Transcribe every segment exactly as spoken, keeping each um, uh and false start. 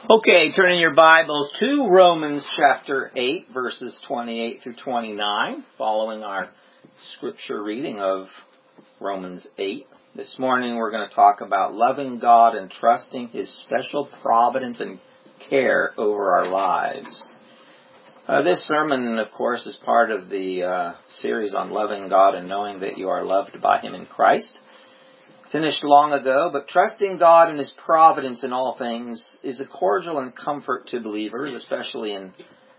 Okay, turning your Bibles to Romans chapter eight, verses twenty-eight through twenty-nine, following our scripture reading of Romans eight. This morning we're going to talk about loving God and trusting His special providence and care over our lives. Uh, this sermon, of course, is part of the uh, series on loving God and knowing that you are loved by Him in Christ. Finished long ago, but trusting God and His providence in all things is a cordial and comfort to believers, especially in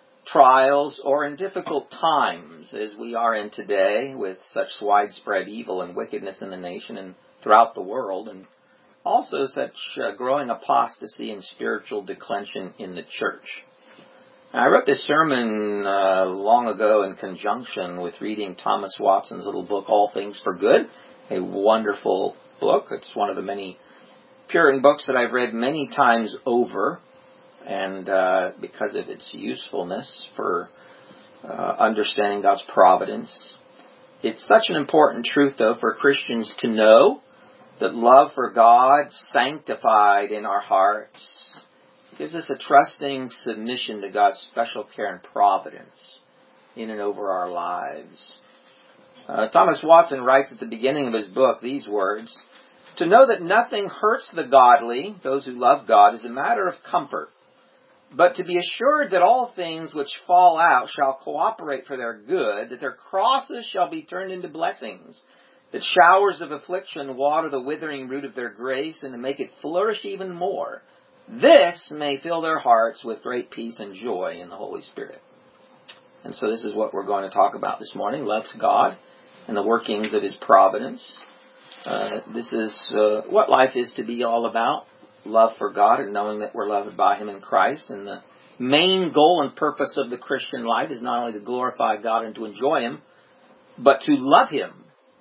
trials or in difficult times, as we are in today with such widespread evil and wickedness in the nation and throughout the world, and also such uh, growing apostasy and spiritual declension in the church. Now, I wrote this sermon uh, long ago in conjunction with reading Thomas Watson's little book, All Things for Good, a wonderful book. It's one of the many Puritan books that I've read many times over, and uh, because of its usefulness for uh, understanding God's providence. It's such an important truth, though, for Christians to know that love for God, sanctified in our hearts, gives us a trusting submission to God's special care and providence in and over our lives. Uh, Thomas Watson writes at the beginning of his book these words: "To know that nothing hurts the godly, those who love God, is a matter of comfort. But to be assured that all things which fall out shall cooperate for their good, that their crosses shall be turned into blessings, that showers of affliction water the withering root of their grace, and to make it flourish even more, this may fill their hearts with great peace and joy in the Holy Spirit." And so this is what we're going to talk about this morning: love to God and the workings of His providence. Uh, this is uh, what life is to be all about: love for God and knowing that we're loved by Him in Christ. And the main goal and purpose of the Christian life is not only to glorify God and to enjoy Him, but to love Him,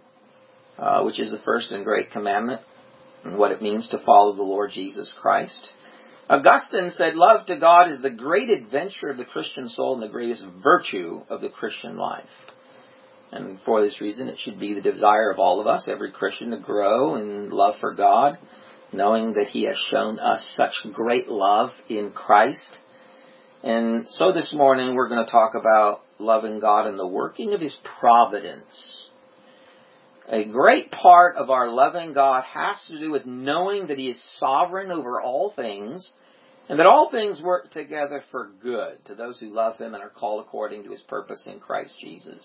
uh, which is the first and great commandment, and what it means to follow the Lord Jesus Christ. Augustine said, "Love to God is the great adventure of the Christian soul and the greatest virtue of the Christian life." And for this reason, it should be the desire of all of us, every Christian, to grow in love for God, knowing that He has shown us such great love in Christ. And so this morning, we're going to talk about loving God and the working of His providence. A great part of our loving God has to do with knowing that He is sovereign over all things, and that all things work together for good to those who love Him and are called according to His purpose in Christ Jesus.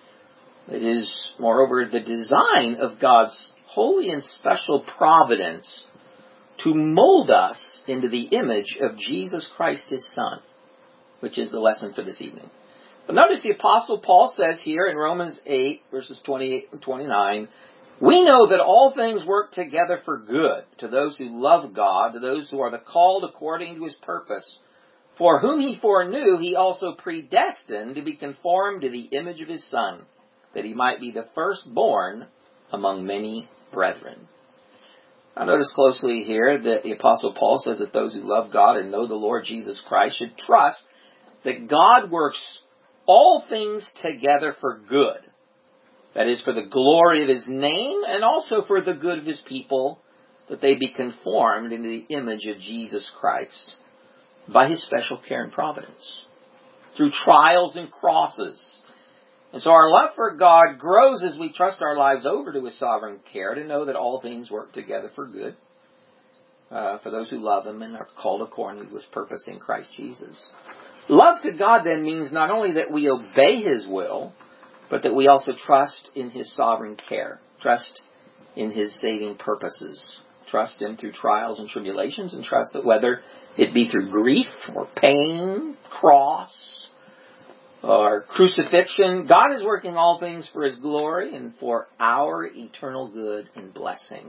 It is, moreover, the design of God's holy and special providence to mold us into the image of Jesus Christ, His Son, which is the lesson for this evening. But notice the Apostle Paul says here in Romans eight, verses twenty-eight and twenty-nine, "We know that all things work together for good to those who love God, to those who are the called according to His purpose. For whom He foreknew, He also predestined to be conformed to the image of His Son, that He might be the firstborn among many brethren." Now notice closely here that the Apostle Paul says that those who love God and know the Lord Jesus Christ should trust that God works all things together for good. That is, for the glory of His name and also for the good of His people, that they be conformed into the image of Jesus Christ by His special care and providence, through trials and crosses. And so our love for God grows as we trust our lives over to His sovereign care, to know that all things work together for good uh, for those who love Him and are called according to His purpose in Christ Jesus. Love to God then means not only that we obey His will, but that we also trust in His sovereign care, trust in His saving purposes, trust Him through trials and tribulations, and trust that whether it be through grief or pain, cross, or crucifixion, God is working all things for His glory and for our eternal good and blessing.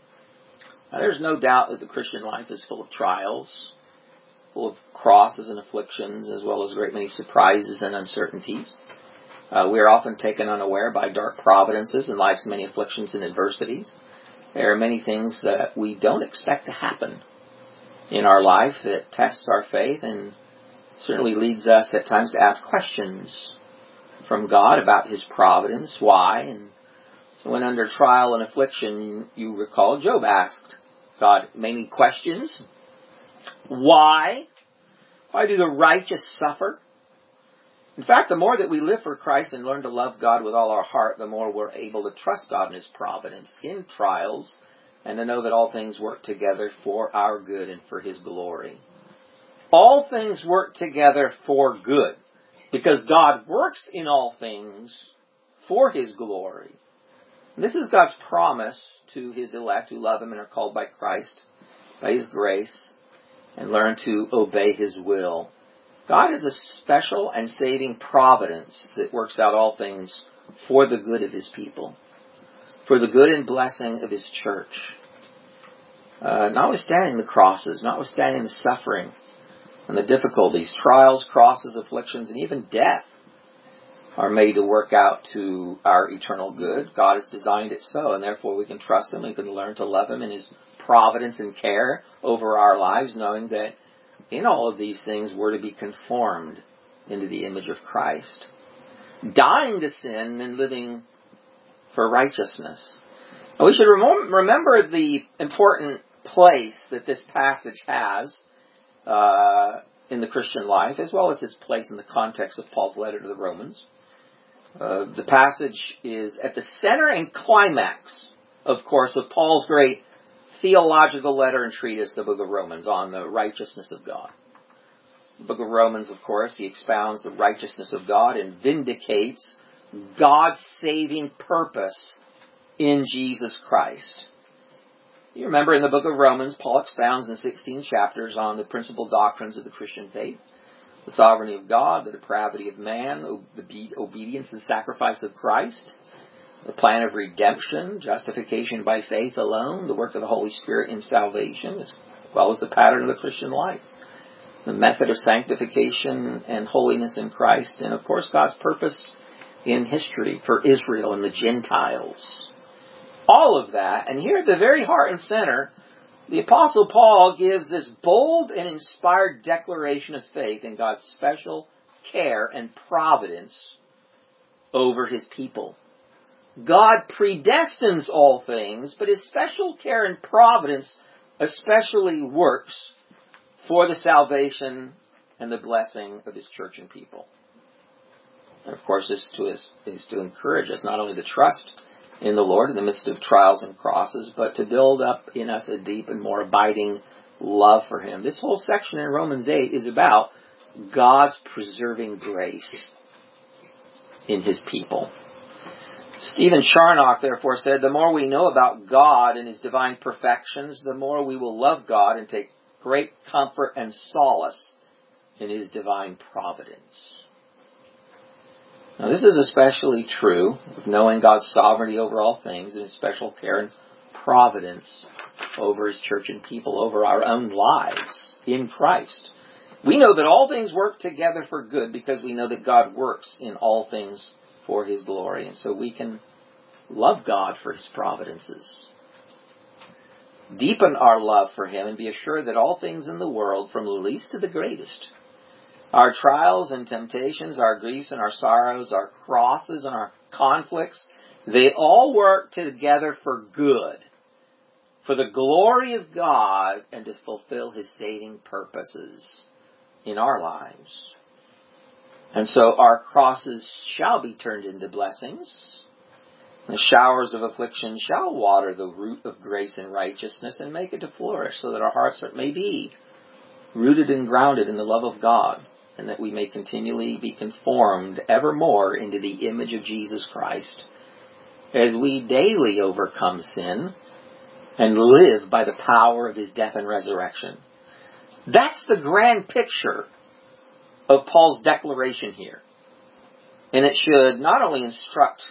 Now, there's no doubt that the Christian life is full of trials, full of crosses and afflictions, as well as a great many surprises and uncertainties. Uh, we are often taken unaware by dark providences in life's many afflictions and adversities. There are many things that we don't expect to happen in our life that tests our faith and certainly leads us at times to ask questions from God about His providence, why. And so when under trial and affliction, you recall Job asked God many questions, Why? Why do the righteous suffer? In fact, the more that we live for Christ and learn to love God with all our heart, the more we're able to trust God in His providence in trials and to know that all things work together for our good and for His glory. All things work together for good because God works in all things for His glory. And this is God's promise to His elect who love Him and are called by Christ, by His grace, and learn to obey His will. God has a special and saving providence that works out all things for the good of His people, for the good and blessing of His church. Uh, notwithstanding the crosses, notwithstanding the suffering and the difficulties, trials, crosses, afflictions, and even death are made to work out to our eternal good. God has designed it so, and therefore we can trust Him. We can learn to love Him in His providence and care over our lives, knowing that in all of these things, we're to be conformed into the image of Christ, dying to sin and living for righteousness. Now, we should rem- remember the important place that this passage has uh, in the Christian life, as well as its place in the context of Paul's letter to the Romans. Uh, the passage is at the center and climax, of course, of Paul's great theological letter and treatise, the book of Romans, on the righteousness of God. The book of Romans, of course, he expounds the righteousness of God and vindicates God's saving purpose in Jesus Christ. You remember in the book of Romans, Paul expounds in sixteen chapters on the principal doctrines of the Christian faith, the sovereignty of God, the depravity of man, the obedience and sacrifice of Christ, the plan of redemption, justification by faith alone, the work of the Holy Spirit in salvation, as well as the pattern of the Christian life, the method of sanctification and holiness in Christ, and of course God's purpose in history for Israel and the Gentiles. All of that, and here at the very heart and center, the Apostle Paul gives this bold and inspired declaration of faith in God's special care and providence over His people. God predestines all things, but His special care and providence especially works for the salvation and the blessing of His church and people. And of course, this to us is to encourage us not only to trust in the Lord in the midst of trials and crosses, but to build up in us a deep and more abiding love for Him. This whole section in Romans eight is about God's preserving grace in His people. Stephen Charnock, therefore, said, the more we know about God and His divine perfections, the more we will love God and take great comfort and solace in His divine providence. Now, this is especially true of knowing God's sovereignty over all things and His special care and providence over His church and people, over our own lives in Christ. We know that all things work together for good because we know that God works in all things for His glory. And so we can love God for His providences. Deepen our love for Him and be assured that all things in the world, from the least to the greatest, our trials and temptations, our griefs and our sorrows, our crosses and our conflicts, they all work together for good, for the glory of God and to fulfill His saving purposes in our lives. And so our crosses shall be turned into blessings. The showers of affliction shall water the root of grace and righteousness and make it to flourish, so that our hearts may be rooted and grounded in the love of God, and that we may continually be conformed evermore into the image of Jesus Christ, as we daily overcome sin and live by the power of His death and resurrection. That's the grand picture of Paul's declaration here. And it should not only instruct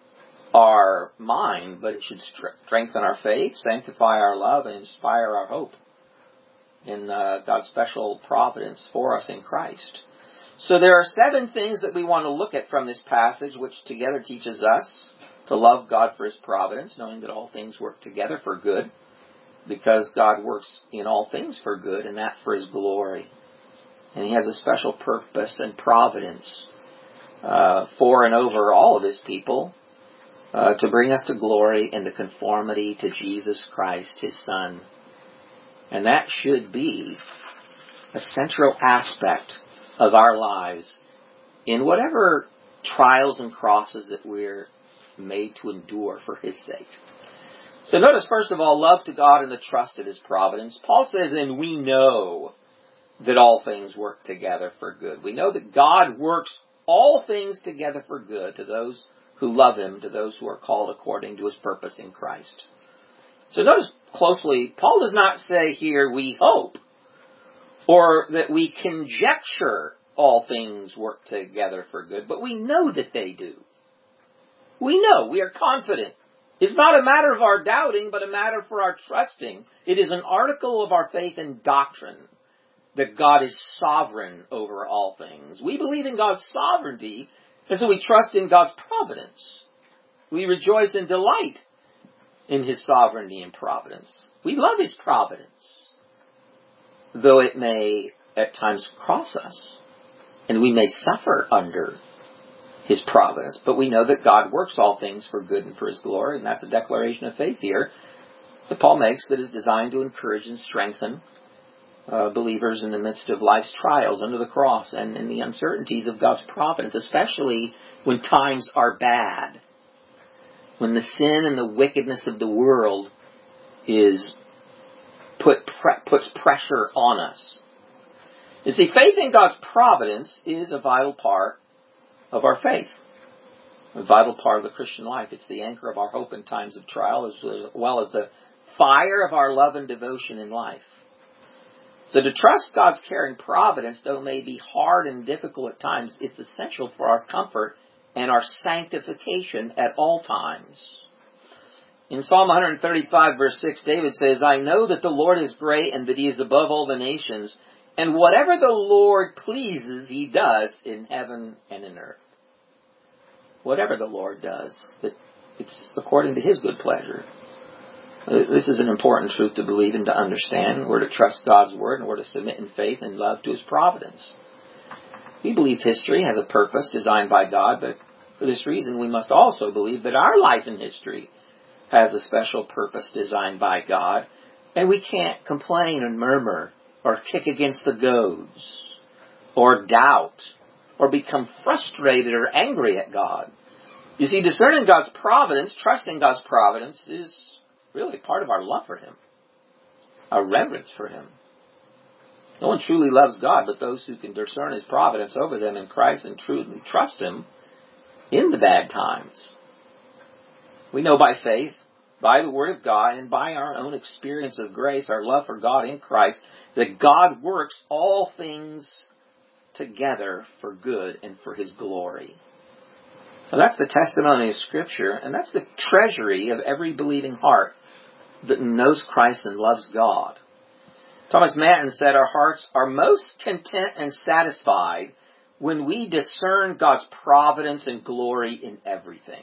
our mind, but it should strengthen our faith, sanctify our love, and inspire our hope in uh, God's special providence for us in Christ. So there are seven things that we want to look at from this passage, which together teaches us to love God for His providence, knowing that all things work together for good, because God works in all things for good, and that for His glory. And He has a special purpose and providence uh, for and over all of His people uh, to bring us to glory and to conformity to Jesus Christ, His Son. And that should be a central aspect of our lives in whatever trials and crosses that we're made to endure for His sake. So notice, first of all, love to God and the trust of His providence. Paul says, and we know that all things work together for good. We know that God works all things together for good to those who love Him, to those who are called according to His purpose in Christ. So notice closely, Paul does not say here we hope, or that we conjecture all things work together for good, but we know that they do. We know, we are confident. It's not a matter of our doubting, but a matter for our trusting. It is an article of our faith and doctrine that God is sovereign over all things. We believe in God's sovereignty, and so we trust in God's providence. We rejoice and delight in His sovereignty and providence. We love His providence, though it may at times cross us, and we may suffer under His providence. But we know that God works all things for good and for His glory, and that's a declaration of faith here that Paul makes that is designed to encourage and strengthen uh, believers in the midst of life's trials under the cross and in the uncertainties of God's providence, especially when times are bad, when the sin and the wickedness of the world is put pre- puts pressure on us. You see, faith in God's providence is a vital part of our faith, a vital part of the Christian life. It's the anchor of our hope in times of trial, as well as the fire of our love and devotion in life. So to trust God's caring providence, though it may be hard and difficult at times, it's essential for our comfort and our sanctification at all times. In Psalm one thirty-five, verse six, David says, I know that the Lord is great and that He is above all the nations, and whatever the Lord pleases, He does in heaven and in earth. Whatever the Lord does, that it's according to His good pleasure. This is an important truth to believe and to understand. We're to trust God's Word, and we're to submit in faith and love to His providence. We believe history has a purpose designed by God, but for this reason we must also believe that our life in history has a special purpose designed by God, and we can't complain and murmur or kick against the goads or doubt or become frustrated or angry at God. You see, discerning God's providence, trusting God's providence, is really part of our love for Him, our reverence for Him. No one truly loves God but those who can discern His providence over them in Christ and truly trust Him in the bad times. We know by faith, by the Word of God, and by our own experience of grace, our love for God in Christ, that God works all things together for good and for His glory. So that's the testimony of Scripture, and that's the treasury of every believing heart that knows Christ and loves God. Thomas Manton said, our hearts are most content and satisfied when we discern God's providence and glory in everything.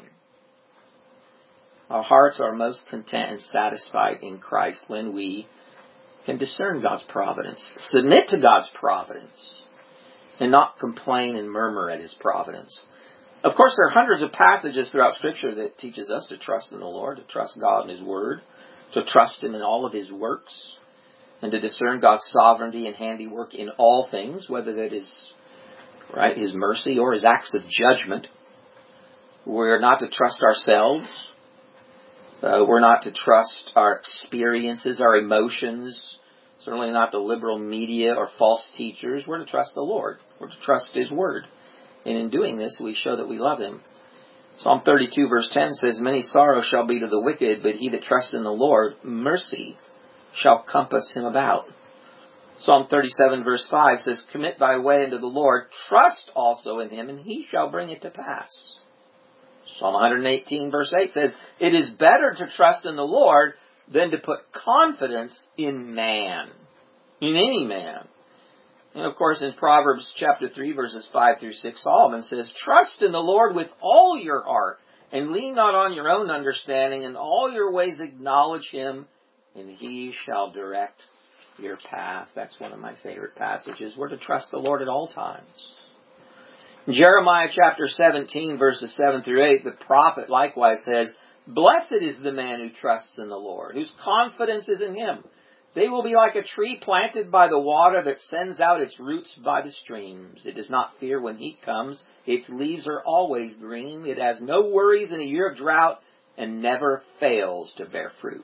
Our hearts are most content and satisfied in Christ when we can discern God's providence, submit to God's providence, and not complain and murmur at His providence. Of course, there are hundreds of passages throughout Scripture that teaches us to trust in the Lord, to trust God in His Word, to trust Him in all of His works, and to discern God's sovereignty and handiwork in all things, whether that is right His mercy or His acts of judgment. We're not to trust ourselves. Uh, we're not to trust our experiences, our emotions, certainly not the liberal media or false teachers. We're to trust the Lord. We're to trust His Word. And in doing this, we show that we love Him. Psalm thirty-two verse ten says, many sorrows shall be to the wicked, but he that trusts in the Lord, mercy shall compass him about. Psalm thirty-seven verse five says, commit thy way unto the Lord, trust also in Him, and He shall bring it to pass. Psalm one eighteen verse eight says, it is better to trust in the Lord than to put confidence in man, in any man. And of course, in Proverbs chapter three, verses five through six, Solomon says, trust in the Lord with all your heart, and lean not on your own understanding. In all your ways acknowledge Him, and He shall direct your path. That's one of my favorite passages. We're to trust the Lord at all times. In Jeremiah chapter seventeen, verses seven through eight, the prophet likewise says, blessed is the man who trusts in the Lord, whose confidence is in Him. They will be like a tree planted by the water that sends out its roots by the streams. It does not fear when heat comes. Its leaves are always green. It has no worries in a year of drought and never fails to bear fruit.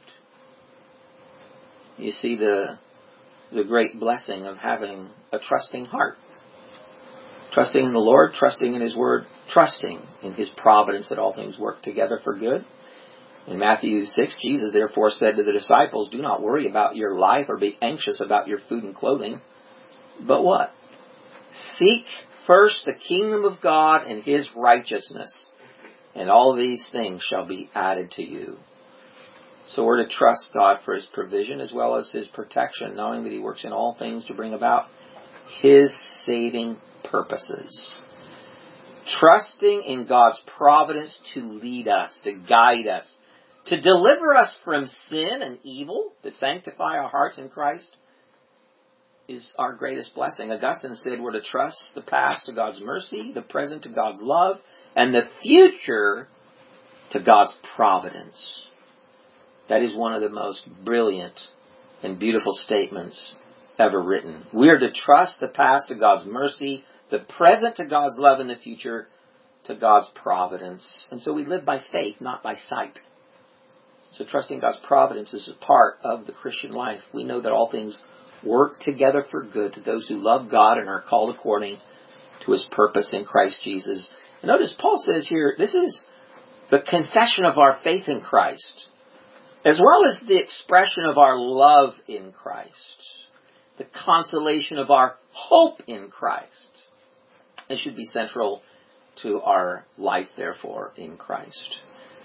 You see the, the great blessing of having a trusting heart. Trusting in the Lord, trusting in His Word, trusting in His providence that all things work together for good. In Matthew six, Jesus therefore said to the disciples, do not worry about your life or be anxious about your food and clothing. But what? Seek first the kingdom of God and His righteousness, and all these things shall be added to you. So we're to trust God for His provision as well as His protection, knowing that He works in all things to bring about His saving purposes. Trusting in God's providence to lead us, to guide us, to deliver us from sin and evil, to sanctify our hearts in Christ, is our greatest blessing. Augustine said we're to trust the past to God's mercy, the present to God's love, and the future to God's providence. That is one of the most brilliant and beautiful statements ever written. We are to trust the past to God's mercy, the present to God's love, and the future to God's providence. And so we live by faith, not by sight. So trusting God's providence is a part of the Christian life. We know that all things work together for good to those who love God and are called according to His purpose in Christ Jesus. And notice Paul says here, this is the confession of our faith in Christ, as well as the expression of our love in Christ, the consolation of our hope in Christ. It should be central to our life, therefore, in Christ.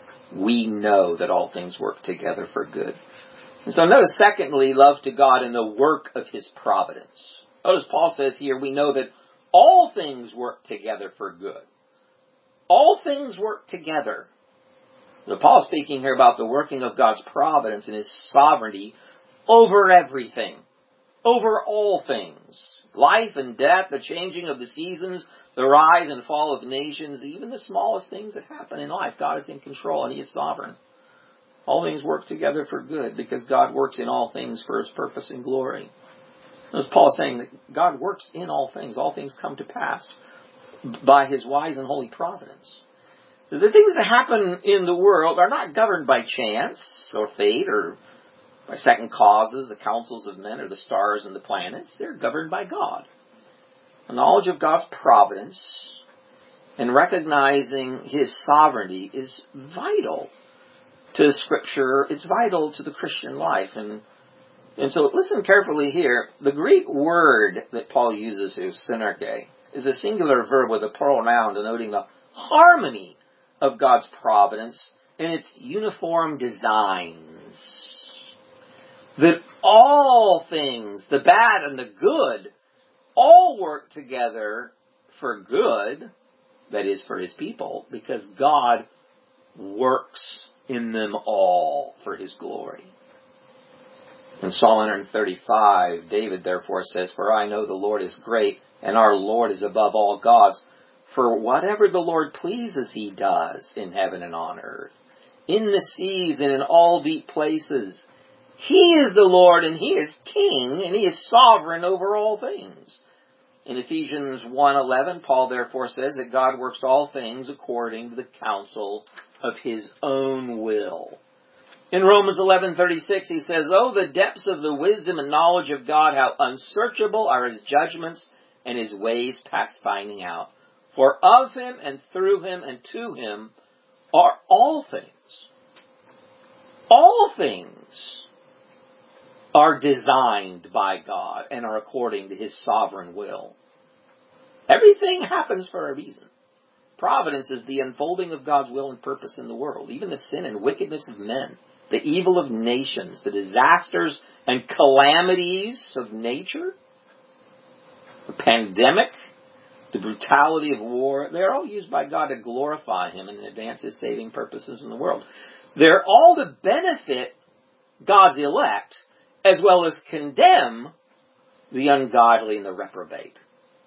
We know that all things work together for good. And so notice, secondly, love to God in the work of His providence. Notice Paul says here, we know that all things work together for good. All things work together. So Paul is speaking here about the working of God's providence and His sovereignty over everything, over all things. Life and death, the changing of the seasons, the rise and fall of nations, even the smallest things that happen in life, God is in control and He is sovereign. All things work together for good because God works in all things for His purpose and glory. As Paul is saying that God works in all things. All things come to pass by His wise and holy providence. The things that happen in the world are not governed by chance or fate or by second causes, the counsels of men or the stars and the planets. They're governed by God. The knowledge of God's providence and recognizing His sovereignty is vital to Scripture. It's vital to the Christian life. And, and so listen carefully here. The Greek word that Paul uses here, synerge, is a singular verb with a plural noun denoting the harmony of God's providence and its uniform designs. That all things, the bad and the good, all work together for good, that is for His people, because God works in them all for His glory. In Psalm one thirty-five, David therefore says, for I know the Lord is great, and our Lord is above all gods. For whatever the Lord pleases He does in heaven and on earth, in the seas and in all deep places. He is the Lord and He is King and He is sovereign over all things. In Ephesians one eleven, Paul therefore says that God works all things according to the counsel of His own will. In Romans eleven thirty-six, he says, oh, the depths of the wisdom and knowledge of God, how unsearchable are His judgments and His ways past finding out. For of Him and through Him and to Him are all things. All things are designed by God and are according to His sovereign will. Everything happens for a reason. Providence is the unfolding of God's will and purpose in the world. Even the sin and wickedness of men, the evil of nations, the disasters and calamities of nature, the pandemic, the brutality of war, they're all used by God to glorify Him and advance His saving purposes in the world. They're all to benefit God's elect, as well as condemn the ungodly and the reprobate.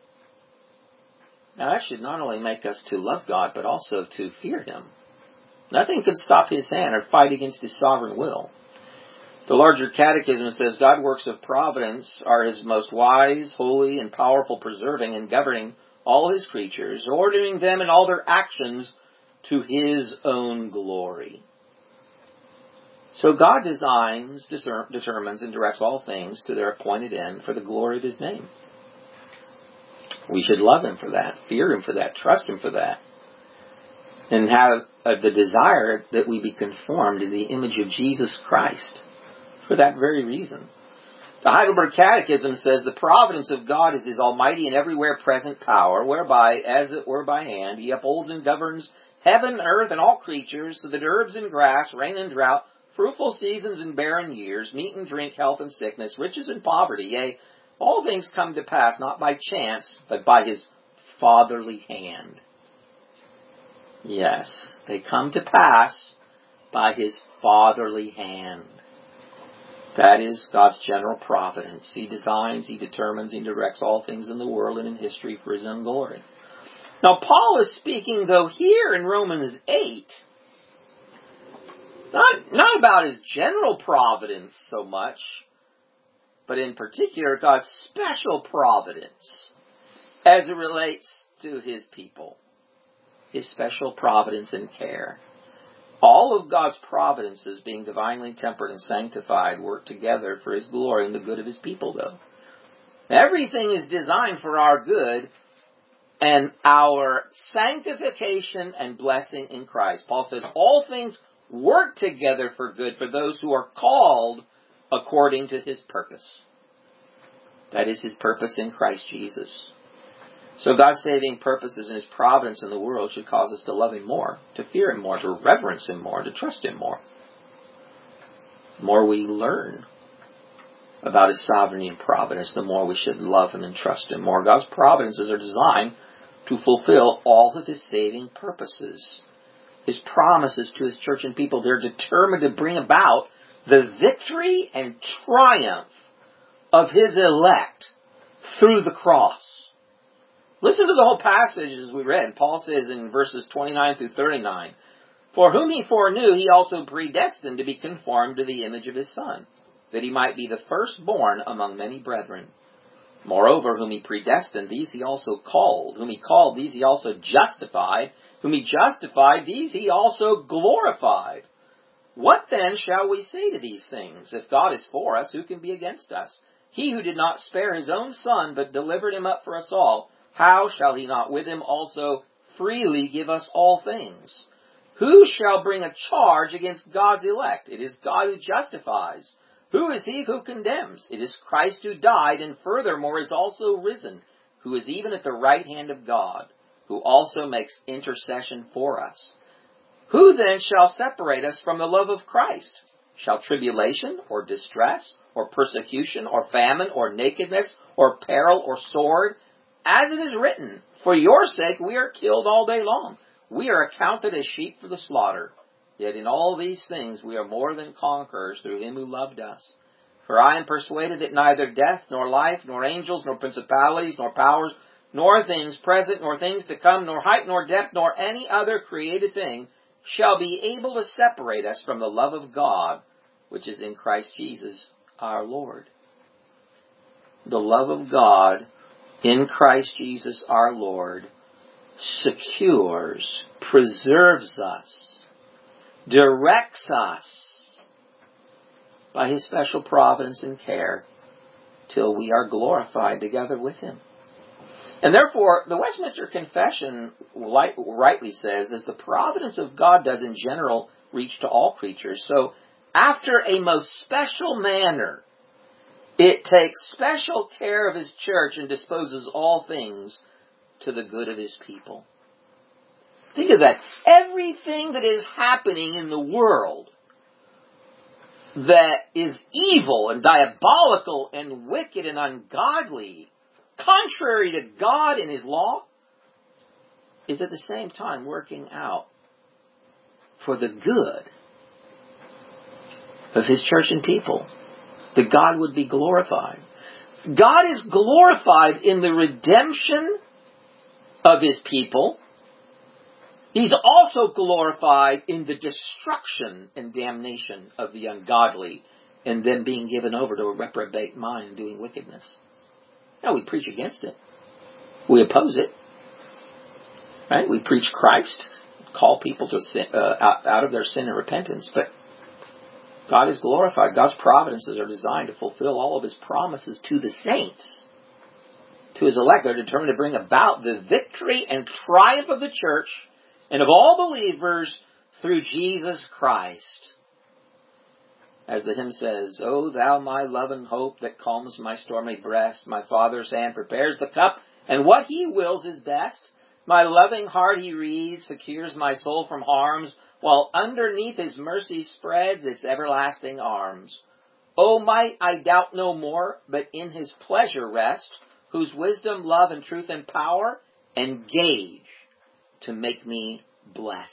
Now that should not only make us to love God, but also to fear Him. Nothing can stop His hand or fight against His sovereign will. The larger catechism says God's works of providence are his most wise, holy, and powerful preserving and governing all his creatures, ordering them in all their actions to his own glory. So God designs, determines, and directs all things to their appointed end for the glory of his name. We should love him for that, fear him for that, trust him for that, and have uh, the desire that we be conformed to the image of Jesus Christ for that very reason. The Heidelberg Catechism says the providence of God is his almighty and everywhere present power, whereby, as it were by hand, he upholds and governs heaven, earth, and all creatures, so that herbs and grass, rain and drought, fruitful seasons and barren years, meat and drink, health and sickness, riches and poverty, yea, all things come to pass, not by chance, but by his fatherly hand. Yes, they come to pass by his fatherly hand. That is God's general providence. He designs, he determines, he directs all things in the world and in history for his own glory. Now, Paul is speaking, though, here in Romans eight, not, not about his general providence so much, but in particular God's special providence as it relates to his people. His special providence and care. All of God's providences, being divinely tempered and sanctified, work together for his glory and the good of his people, though. Everything is designed for our good and our sanctification and blessing in Christ. Paul says all things work together for good for those who are called according to his purpose. That is his purpose in Christ Jesus. So God's saving purposes and his providence in the world should cause us to love him more, to fear him more, to reverence him more, to trust him more. The more we learn about his sovereignty and providence, the more we should love him and trust him more. God's providences are designed to fulfill all of his saving purposes. His promises to his church and people, they're determined to bring about the victory and triumph of his elect through the cross. Listen to the whole passage as we read. Paul says in verses twenty-nine through thirty-nine, "For whom he foreknew, he also predestined to be conformed to the image of his Son, that he might be the firstborn among many brethren. Moreover, whom he predestined, these he also called. Whom he called, these he also justified. Whom he justified, these he also glorified. What then shall we say to these things? If God is for us, who can be against us? He who did not spare his own Son, but delivered him up for us all, how shall he not with him also freely give us all things? Who shall bring a charge against God's elect? It is God who justifies. Who is he who condemns? It is Christ who died, and furthermore is also risen, who is even at the right hand of God, who also makes intercession for us. Who then shall separate us from the love of Christ? Shall tribulation, or distress, or persecution, or famine, or nakedness, or peril, or sword? As it is written, for your sake we are killed all day long. We are accounted as sheep for the slaughter. Yet in all these things we are more than conquerors through him who loved us. For I am persuaded that neither death, nor life, nor angels, nor principalities, nor powers, nor things present, nor things to come, nor height, nor depth, nor any other created thing shall be able to separate us from the love of God, which is in Christ Jesus our Lord." The love of God in Christ Jesus our Lord secures, preserves us, directs us by his special providence and care till we are glorified together with him. And therefore, the Westminster Confession rightly says, as the providence of God does in general reach to all creatures, so after a most special manner, it takes special care of his church and disposes all things to the good of his people. Think of that. Everything that is happening in the world that is evil and diabolical and wicked and ungodly, contrary to God and his law, is at the same time working out for the good of his church and people, that God would be glorified. God is glorified in the redemption of his people. He's also glorified in the destruction and damnation of the ungodly and them being given over to a reprobate mind and doing wickedness. Now, we preach against it. We oppose it. Right? We preach Christ, call people to sin, uh, out, out of their sin and repentance, but God is glorified. God's providences are designed to fulfill all of His promises to the saints, to His elect. They're determined to bring about the victory and triumph of the church and of all believers through Jesus Christ. As the hymn says, "O thou my love and hope that calms my stormy breast, my Father's hand prepares the cup, and what He wills is best. My loving heart He reads, secures my soul from harms, while underneath His mercy spreads its everlasting arms. O might I doubt no more, but in His pleasure rest, whose wisdom, love, and truth and power engage to make me blessed.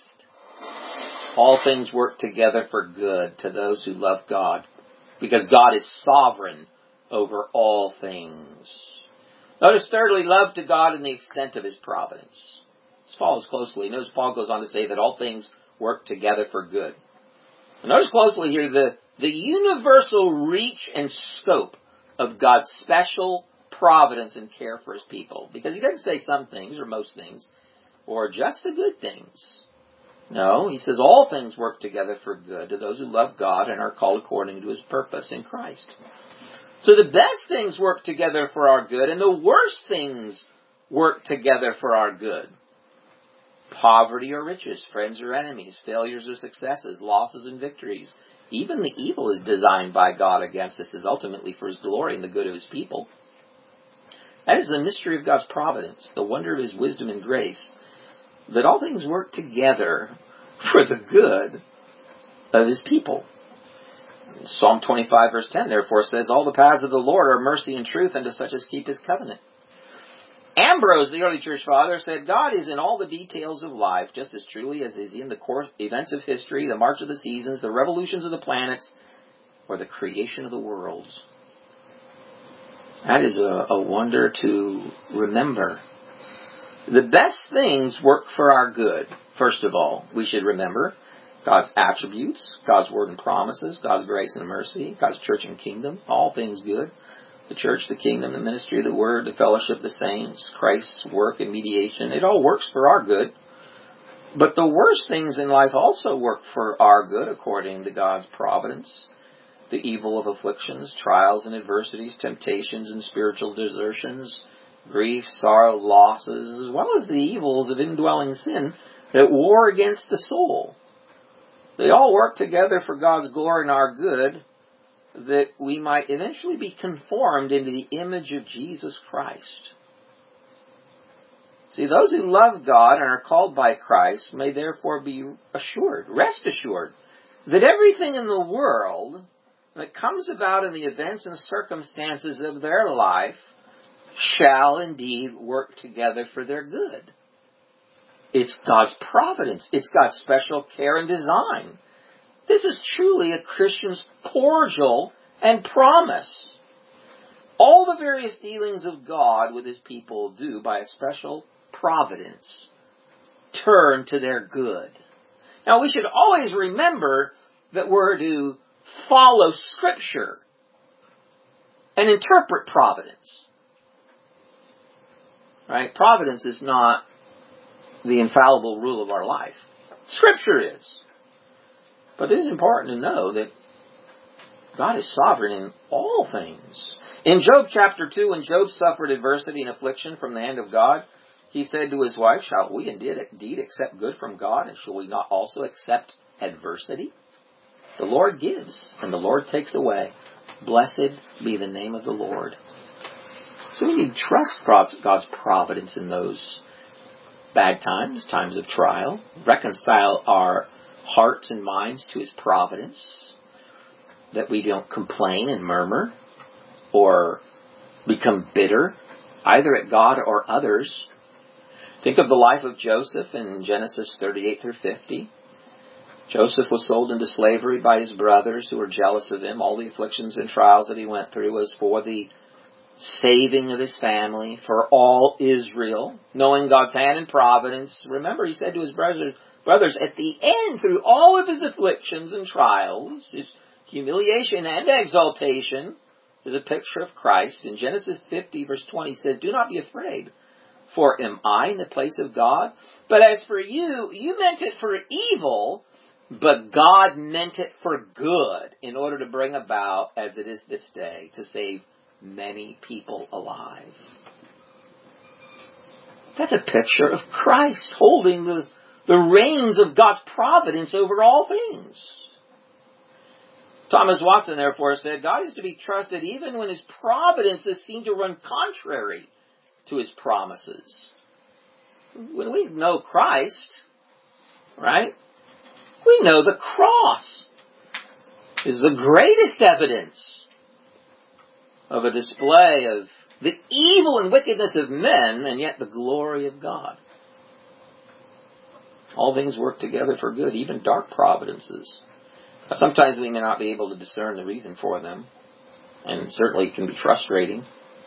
All things work together for good to those who love God, because God is sovereign over all things." Notice thirdly, love to God and the extent of His providence. This follows closely. Notice Paul goes on to say that all things work together for good. And notice closely here the, the universal reach and scope of God's special providence and care for His people. Because He doesn't say some things or most things or just the good things. No, He says all things work together for good to those who love God and are called according to His purpose in Christ. So the best things work together for our good, and the worst things work together for our good. Poverty or riches, friends or enemies, failures or successes, losses and victories. Even the evil is designed by God against us, is ultimately for His glory and the good of His people. That is the mystery of God's providence, the wonder of His wisdom and grace, that all things work together for the good of His people. Psalm twenty-five verse ten therefore says, "All the paths of the Lord are mercy and truth unto such as keep His covenant." Ambrose, the early church father, said, "God is in all the details of life, just as truly as is in the course, events of history, the march of the seasons, the revolutions of the planets, or the creation of the worlds." That is a, a wonder to remember. The best things work for our good. First of all, we should remember God's attributes, God's word and promises, God's grace and mercy, God's church and kingdom, all things good. The church, the kingdom, the ministry, the word, the fellowship, the saints, Christ's work and mediation. It all works for our good. But the worst things in life also work for our good according to God's providence. The evil of afflictions, trials and adversities, temptations and spiritual desertions, grief, sorrow, losses, as well as the evils of indwelling sin that war against the soul. They all work together for God's glory and our good, that we might eventually be conformed into the image of Jesus Christ. See, those who love God and are called by Christ may therefore be assured, rest assured, that everything in the world that comes about in the events and circumstances of their life shall indeed work together for their good. It's God's providence. It's God's special care and design. This is truly a Christian's cordial and promise. All the various dealings of God with His people do, by a special providence, turn to their good. Now, we should always remember that we're to follow Scripture and interpret providence. Right? Providence is not the infallible rule of our life. Scripture is. But it is important to know that God is sovereign in all things. In Job chapter two, when Job suffered adversity and affliction from the hand of God, he said to his wife, "Shall we indeed accept good from God, and shall we not also accept adversity? The Lord gives, and the Lord takes away. Blessed be the name of the Lord." So we need to trust God's providence in those bad times, times of trial. Reconcile our hearts and minds to His providence, that we don't complain and murmur or become bitter, either at God or others. Think of the life of Joseph in Genesis thirty-eight through fifty. Joseph was sold into slavery by his brothers who were jealous of him. All the afflictions and trials that he went through was for the saving of his family, for all Israel, knowing God's hand and providence. Remember, he said to his brothers, brothers, at the end, through all of his afflictions and trials, his Humiliation and exaltation is a picture of Christ. In Genesis fifty, verse twenty says, "Do not be afraid, for am I in the place of God? But as for you, you meant it for evil, but God meant it for good, in order to bring about, as it is this day, to save many people alive." That's a picture of Christ holding the, the reins of God's providence over all things. Thomas Watson, therefore, said, God is to be trusted even when his providences seem to run contrary to his promises. When we know Christ, right, we know the cross is the greatest evidence of a display of the evil and wickedness of men, and yet the glory of God. All things work together for good, even dark providences. Sometimes we may not be able to discern the reason for them, and certainly it can be frustrating.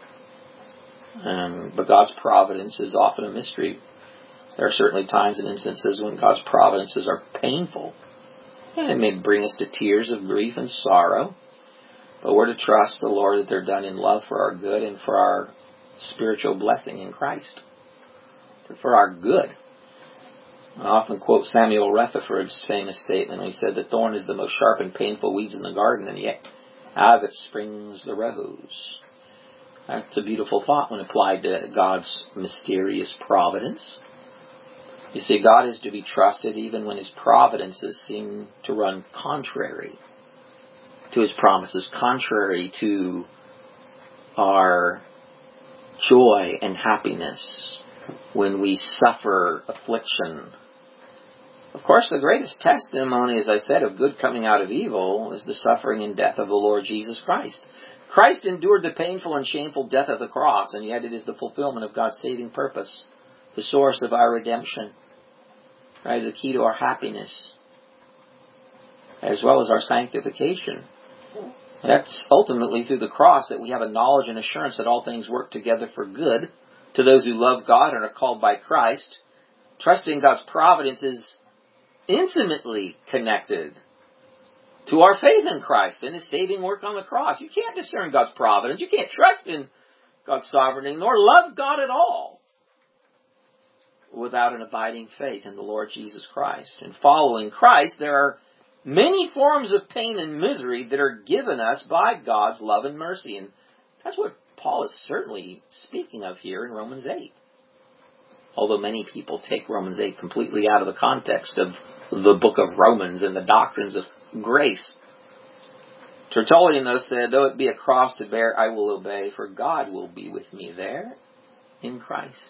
Um, but God's providence is often a mystery. There are certainly times and instances when God's providences are painful, and it may bring us to tears of grief and sorrow. But we're to trust the Lord that they're done in love for our good and for our spiritual blessing in Christ. For our good. I often quote Samuel Rutherford's famous statement when he said, "The thorn is the most sharp and painful weeds in the garden, and yet out of it springs the rose." That's a beautiful thought when applied to God's mysterious providence. You see, God is to be trusted even when his providences seem to run contrary to his promises, contrary to our joy and happiness when we suffer affliction. Of course, the greatest testimony, as I said, of good coming out of evil is the suffering and death of the Lord Jesus Christ. Christ endured the painful and shameful death of the cross, and yet it is the fulfillment of God's saving purpose, the source of our redemption, right? The key to our happiness, as well as our sanctification. That's ultimately through the cross that we have a knowledge and assurance that all things work together for good to those who love God and are called by Christ. Trusting God's providence is intimately connected to our faith in Christ and his saving work on the cross. You can't discern God's providence. You can't trust in God's sovereignty, nor love God at all without an abiding faith in the Lord Jesus Christ. In following Christ, there are many forms of pain and misery that are given us by God's love and mercy. And that's what Paul is certainly speaking of here in Romans eight. Although many people take Romans eight completely out of the context of the book of Romans and the doctrines of grace. Tertullian, though, said, "Though it be a cross to bear, I will obey, for God will be with me there in Christ."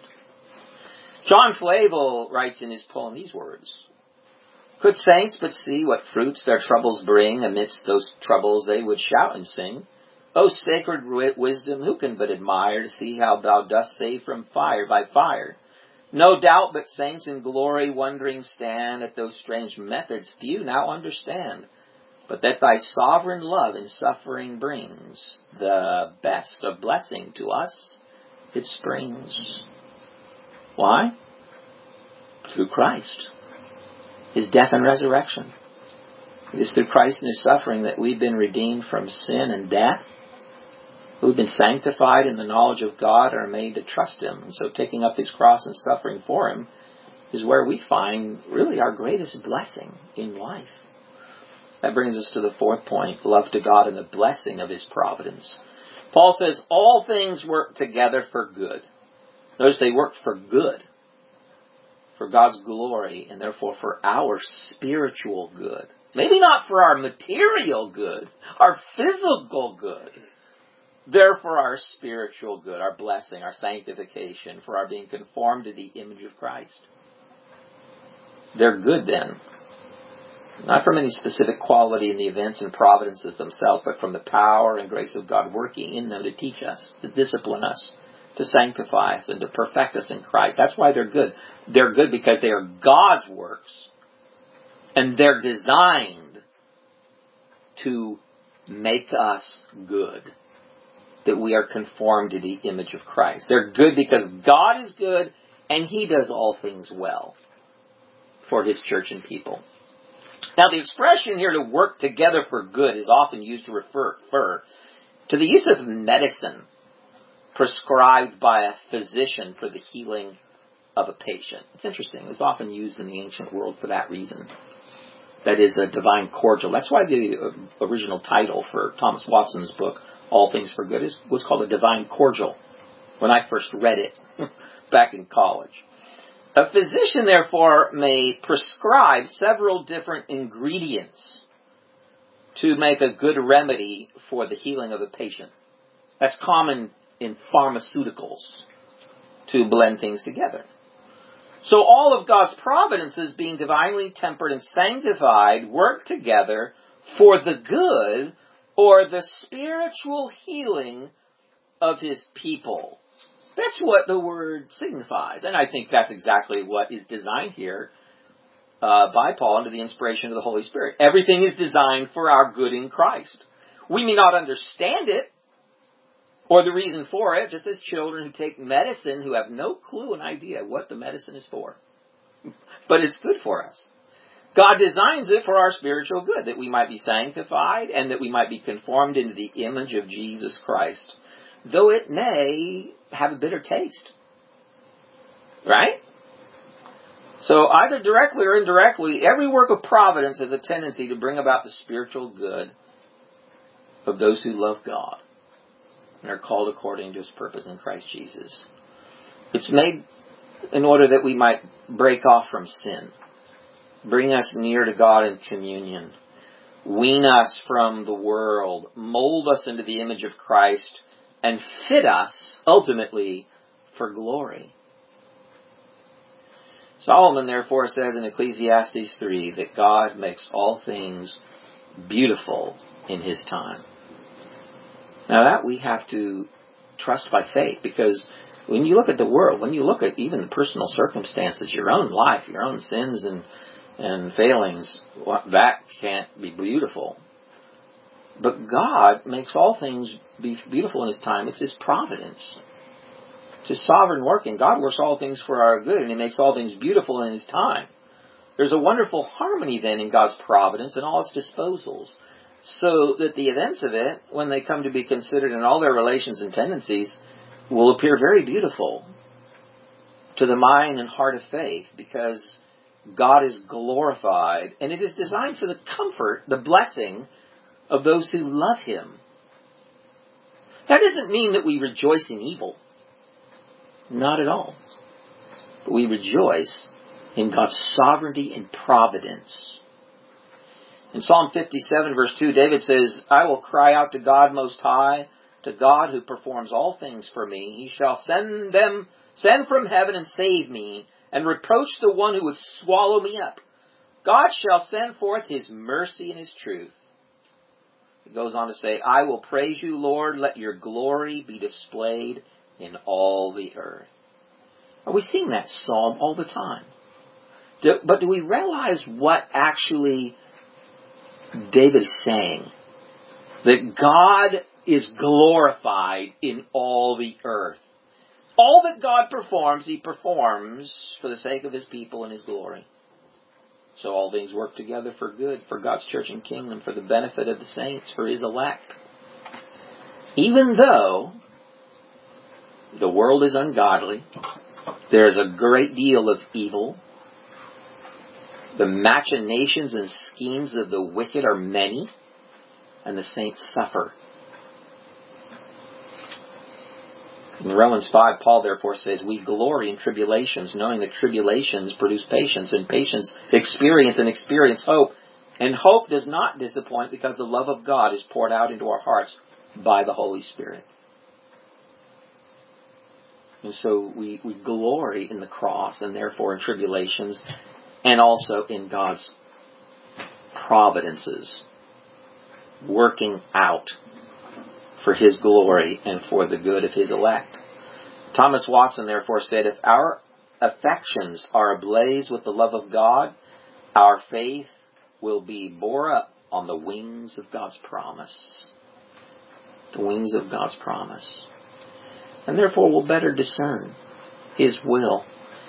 John Flavel writes in his poem these words, "Could saints but see what fruits their troubles bring, amidst those troubles they would shout and sing. O sacred wisdom, who can but admire to see how thou dost save from fire by fire? No doubt but saints in glory wondering stand at those strange methods few now understand. But that thy sovereign love in suffering brings the best of blessing to us, it springs." Why? Through Christ, his death and resurrection. It is through Christ and his suffering that we've been redeemed from sin and death. We've been sanctified in the knowledge of God and are made to trust him. And so taking up his cross and suffering for him is where we find really our greatest blessing in life. That brings us to the fourth point, love to God and the blessing of his providence. Paul says all things work together for good. Notice they work for good, for God's glory, and therefore for our spiritual good. Maybe not for our material good, our physical good. Therefore our spiritual good, our blessing, our sanctification, for our being conformed to the image of Christ. They're good then. Not from any specific quality in the events and providences themselves, but from the power and grace of God working in them to teach us, to discipline us, to sanctify us, and to perfect us in Christ. That's why they're good. They're good because they are God's works, and they're designed to make us good, that we are conformed to the image of Christ. They're good because God is good, and he does all things well for his church and people. Now, the expression here to work together for good is often used to refer, refer to the use of medicine prescribed by a physician for the healing of a patient. It's interesting. It's often used in the ancient world for that reason. That is a divine cordial. That's why the original title for Thomas Watson's book, All Things for Good, is, was called A Divine Cordial when I first read it back in college. A physician, therefore, may prescribe several different ingredients to make a good remedy for the healing of a patient. That's common in pharmaceuticals, to blend things together. So all of God's providences, being divinely tempered and sanctified, work together for the good or the spiritual healing of His people. That's what the word signifies. And I think that's exactly what is designed here uh, by Paul under the inspiration of the Holy Spirit. Everything is designed for our good in Christ. We may not understand it or the reason for it, just as children who take medicine who have no clue and idea what the medicine is for. But it's good for us. God designs it for our spiritual good, that we might be sanctified and that we might be conformed into the image of Jesus Christ, though it may have a bitter taste. Right? So either directly or indirectly, every work of providence has a tendency to bring about the spiritual good of those who love God and are called according to His purpose in Christ Jesus. It's made in order that we might break off from sin, bring us near to God in communion, wean us from the world, mold us into the image of Christ, and fit us, ultimately, for glory. Solomon, therefore, says in Ecclesiastes three that God makes all things beautiful in His time. Now that we have to trust by faith, because when you look at the world, when you look at even the personal circumstances, your own life, your own sins and, and failings, that can't be beautiful. But God makes all things be beautiful in His time. It's His providence. It's His sovereign working. God works all things for our good, and He makes all things beautiful in His time. There's a wonderful harmony then in God's providence and all its disposals, so that the events of it, when they come to be considered in all their relations and tendencies, will appear very beautiful to the mind and heart of faith, because God is glorified, and it is designed for the comfort, the blessing of those who love Him. That doesn't mean that we rejoice in evil. Not at all. But we rejoice in God's sovereignty and providence. In Psalm fifty-seven, verse two, David says, I will cry out to God Most High, to God who performs all things for me. He shall send them, send from heaven and save me, and reproach the one who would swallow me up. God shall send forth His mercy and His truth. It goes on to say, I will praise you, Lord. Let your glory be displayed in all the earth. Are we sing that psalm all the time? Do, but do we realize what actually David is saying? That God is glorified in all the earth. All that God performs, He performs for the sake of His people and His glory. So all things work together for good, for God's church and kingdom, for the benefit of the saints, for His elect. Even though the world is ungodly, there is a great deal of evil. The machinations and schemes of the wicked are many, and the saints suffer. In Romans five, Paul therefore says, we glory in tribulations, knowing that tribulations produce patience, and patience experience, and experience hope. And hope does not disappoint, because the love of God is poured out into our hearts by the Holy Spirit. And so we, we glory in the cross, and therefore in tribulations, and also in God's providences, working out for His glory and for the good of His elect. Thomas Watson therefore said, if our affections are ablaze with the love of God, our faith will be bore up on the wings of God's promise. The wings of God's promise. And therefore we'll better discern His will.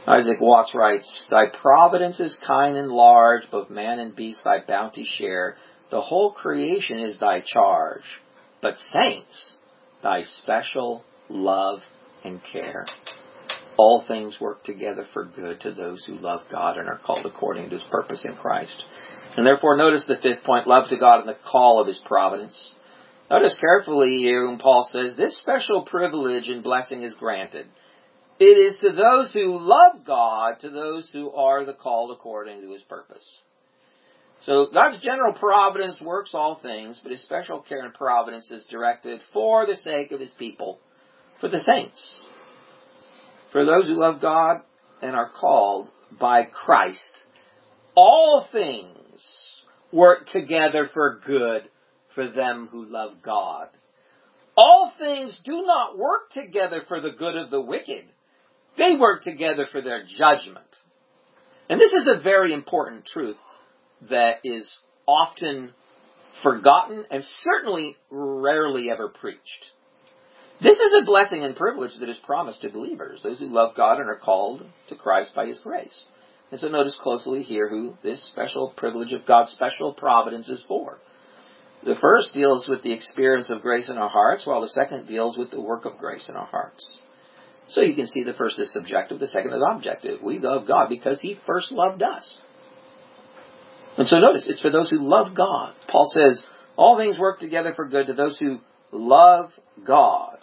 Isaac Watts writes, Thy providence is kind and large, both man and beast thy bounty share. The whole creation is thy charge, but saints thy special love and care. All things work together for good to those who love God and are called according to His purpose in Christ. And therefore, notice the fifth point, love to God and the call of His providence. Notice carefully here when Paul says, this special privilege and blessing is granted. It is to those who love God, to those who are the called according to His purpose. So God's general providence works all things, but His special care and providence is directed for the sake of His people, for the saints, for those who love God and are called by Christ. All things work together for good for them who love God. All things do not work together for the good of the wicked. They work together for their judgment. And this is a very important truth that is often forgotten and certainly rarely ever preached. This is a blessing and privilege that is promised to believers, those who love God and are called to Christ by His grace. And so notice closely here who this special privilege of God's special providence is for. The first deals with the experience of grace in our hearts, while the second deals with the work of grace in our hearts. So you can see the first is subjective, the second is objective. We love God because He first loved us. And so notice, it's for those who love God. Paul says, all things work together for good to those who love God.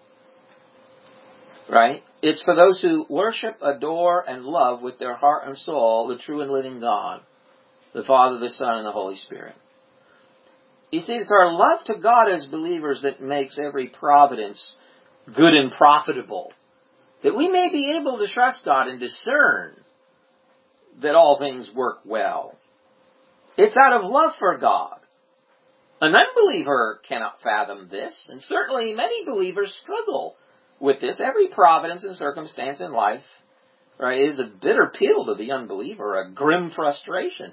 Right? It's for those who worship, adore, and love with their heart and soul the true and living God, the Father, the Son, and the Holy Spirit. You see, it's our love to God as believers that makes every providence good and profitable, that we may be able to trust God and discern that all things work well. It's out of love for God. An unbeliever cannot fathom this, and certainly many believers struggle with this. Every providence and circumstance in life, right, is a bitter pill to the unbeliever, a grim frustration.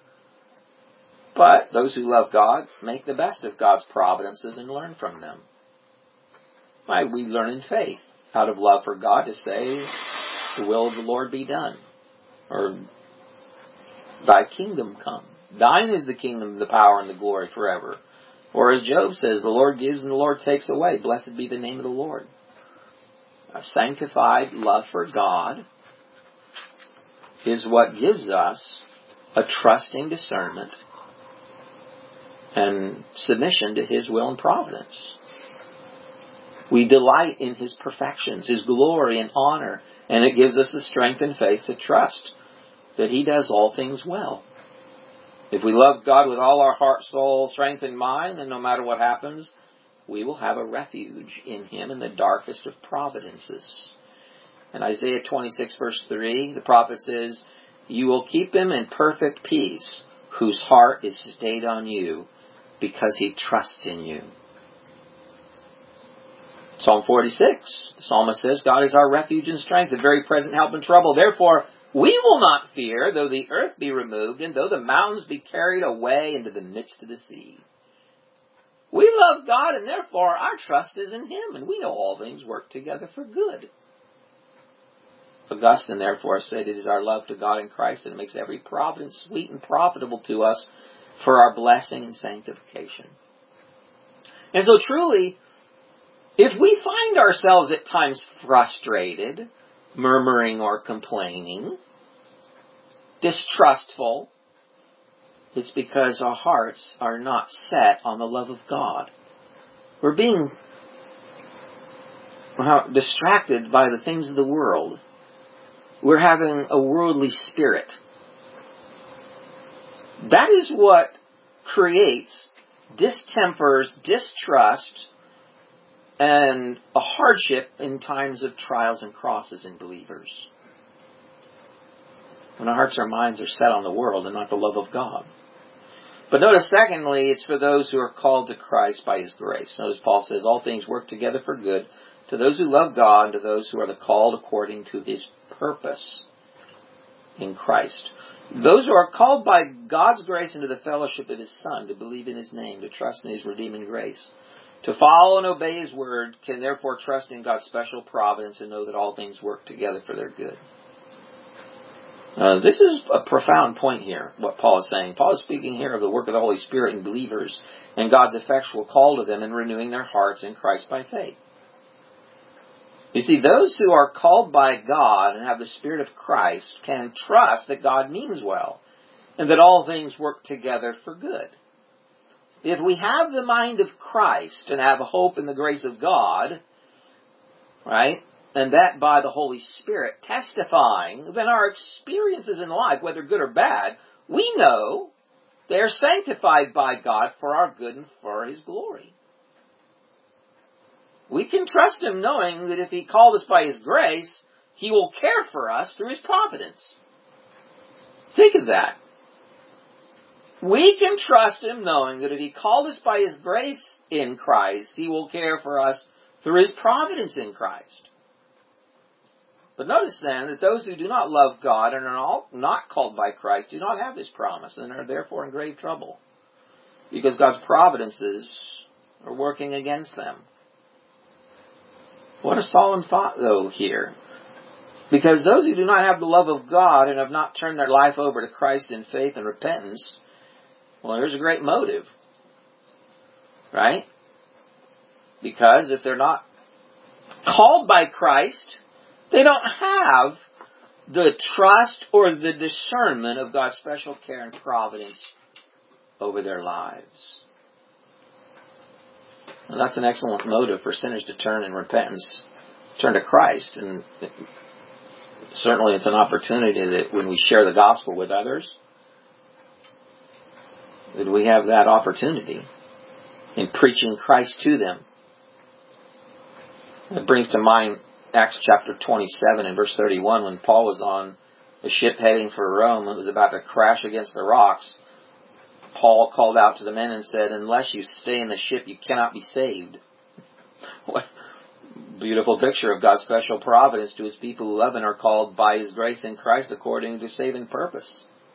But those who love God make the best of God's providences and learn from them. Why, we learn in faith, out of love for God, to say, the will of the Lord be done. Or, Thy kingdom come. Thine is the kingdom, the power, and the glory forever. Or as Job says, the Lord gives and the Lord takes away. Blessed be the name of the Lord. A sanctified love for God is what gives us a trusting discernment and submission to His will and providence. We delight in His perfections, His glory and honor, and it gives us the strength and faith to trust that He does all things well. If we love God with all our heart, soul, strength, and mind, then no matter what happens, we will have a refuge in Him in the darkest of providences. In Isaiah twenty-six, verse three, the prophet says, You will keep him in perfect peace, whose heart is stayed on you, because he trusts in you. Psalm forty-six, the psalmist says, God is our refuge and strength, a very present help in trouble. Therefore, we will not fear, though the earth be removed, and though the mountains be carried away into the midst of the sea. We love God, and therefore our trust is in Him, and we know all things work together for good. Augustine, therefore, said, it is our love to God in Christ that makes every providence sweet and profitable to us for our blessing and sanctification. And so truly, if we find ourselves at times frustrated, murmuring or complaining, distrustful, it's because our hearts are not set on the love of God. We're being distracted by the things of the world. We're having a worldly spirit. That is what creates distempers, distrust, and a hardship in times of trials and crosses in believers. When our hearts and minds are set on the world and not the love of God. But notice, secondly, it's for those who are called to Christ by His grace. Notice Paul says, all things work together for good to those who love God and to those who are the called according to His purpose in Christ. Those who are called by God's grace into the fellowship of His Son, to believe in His name, to trust in His redeeming grace, to follow and obey His word, can therefore trust in God's special providence and know that all things work together for their good. Uh, this is a profound point here, what Paul is saying. Paul is speaking here of the work of the Holy Spirit in believers and God's effectual call to them in renewing their hearts in Christ by faith. You see, those who are called by God and have the Spirit of Christ can trust that God means well and that all things work together for good. If we have the mind of Christ and have a hope in the grace of God, right, and that by the Holy Spirit testifying, then our experiences in life, whether good or bad, we know they are sanctified by God for our good and for His glory. We can trust Him knowing that if He called us by His grace, He will care for us through His providence. Think of that. We can trust Him knowing that if He called us by His grace in Christ, He will care for us through His providence in Christ. But notice then that those who do not love God and are not called by Christ do not have this promise and are therefore in grave trouble, because God's providences are working against them. What a solemn thought, though, here. Because those who do not have the love of God and have not turned their life over to Christ in faith and repentance, well, there's a great motive. Right? Because if they're not called by Christ, they don't have the trust or the discernment of God's special care and providence over their lives. And that's an excellent motive for sinners to turn in repentance, turn to Christ. And certainly it's an opportunity that when we share the gospel with others, that we have that opportunity in preaching Christ to them. It brings to mind Acts chapter twenty-seven and verse thirty-one, when Paul was on a ship heading for Rome and was about to crash against the rocks. Paul called out to the men and said, "Unless you stay in the ship, you cannot be saved." What a beautiful picture of God's special providence to His people who love and are called by His grace in Christ according to His saving purpose.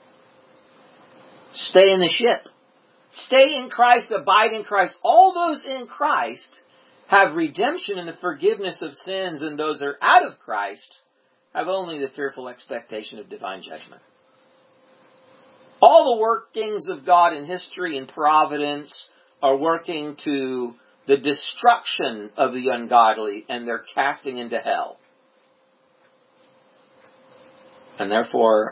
Stay in the ship. Stay in Christ, abide in Christ. All those in Christ have redemption and the forgiveness of sins, and those that are out of Christ have only the fearful expectation of divine judgment. All the workings of God in history and providence are working to the destruction of the ungodly and their casting into hell. And therefore,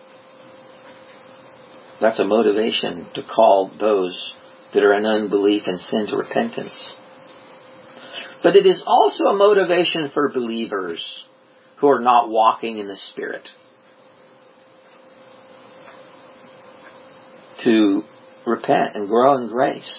that's a motivation to call those that are in unbelief and sin to repentance. But it is also a motivation for believers who are not walking in the Spirit to repent and grow in grace.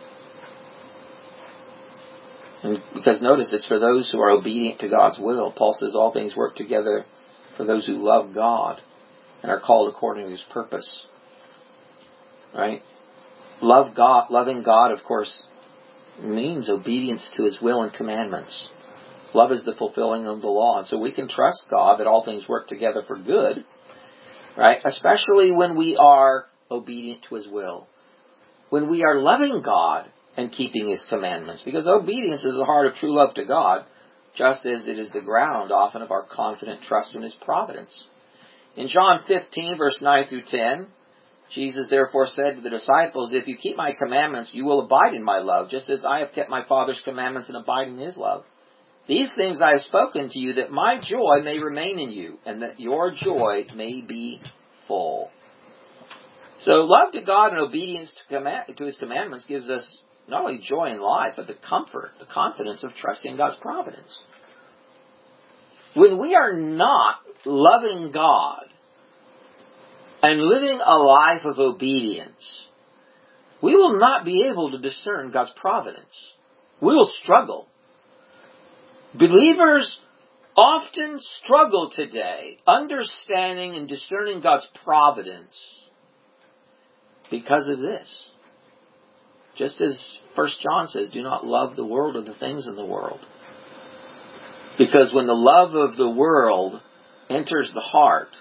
And because notice, it's for those who are obedient to God's will. Paul says all things work together for those who love God and are called according to His purpose. Right? Love God, loving God, of course, means obedience to His will and commandments. Love is the fulfilling of the law. And so we can trust God that all things work together for good, right? Especially when we are obedient to His will. When we are loving God and keeping His commandments. Because obedience is the heart of true love to God, just as it is the ground often of our confident trust in His providence. In John fifteen, verse nine through ten, Jesus therefore said to the disciples, "If you keep my commandments, you will abide in my love, just as I have kept my Father's commandments and abide in His love. These things I have spoken to you, that my joy may remain in you, and that your joy may be full." So love to God and obedience to, command, to His commandments gives us not only joy in life, but the comfort, the confidence of trusting God's providence. When we are not loving God and living a life of obedience, we will not be able to discern God's providence. We will struggle. Believers often struggle today understanding and discerning God's providence because of this. Just as First John says, do not love the world or the things in the world. Because when the love of the world enters the heart,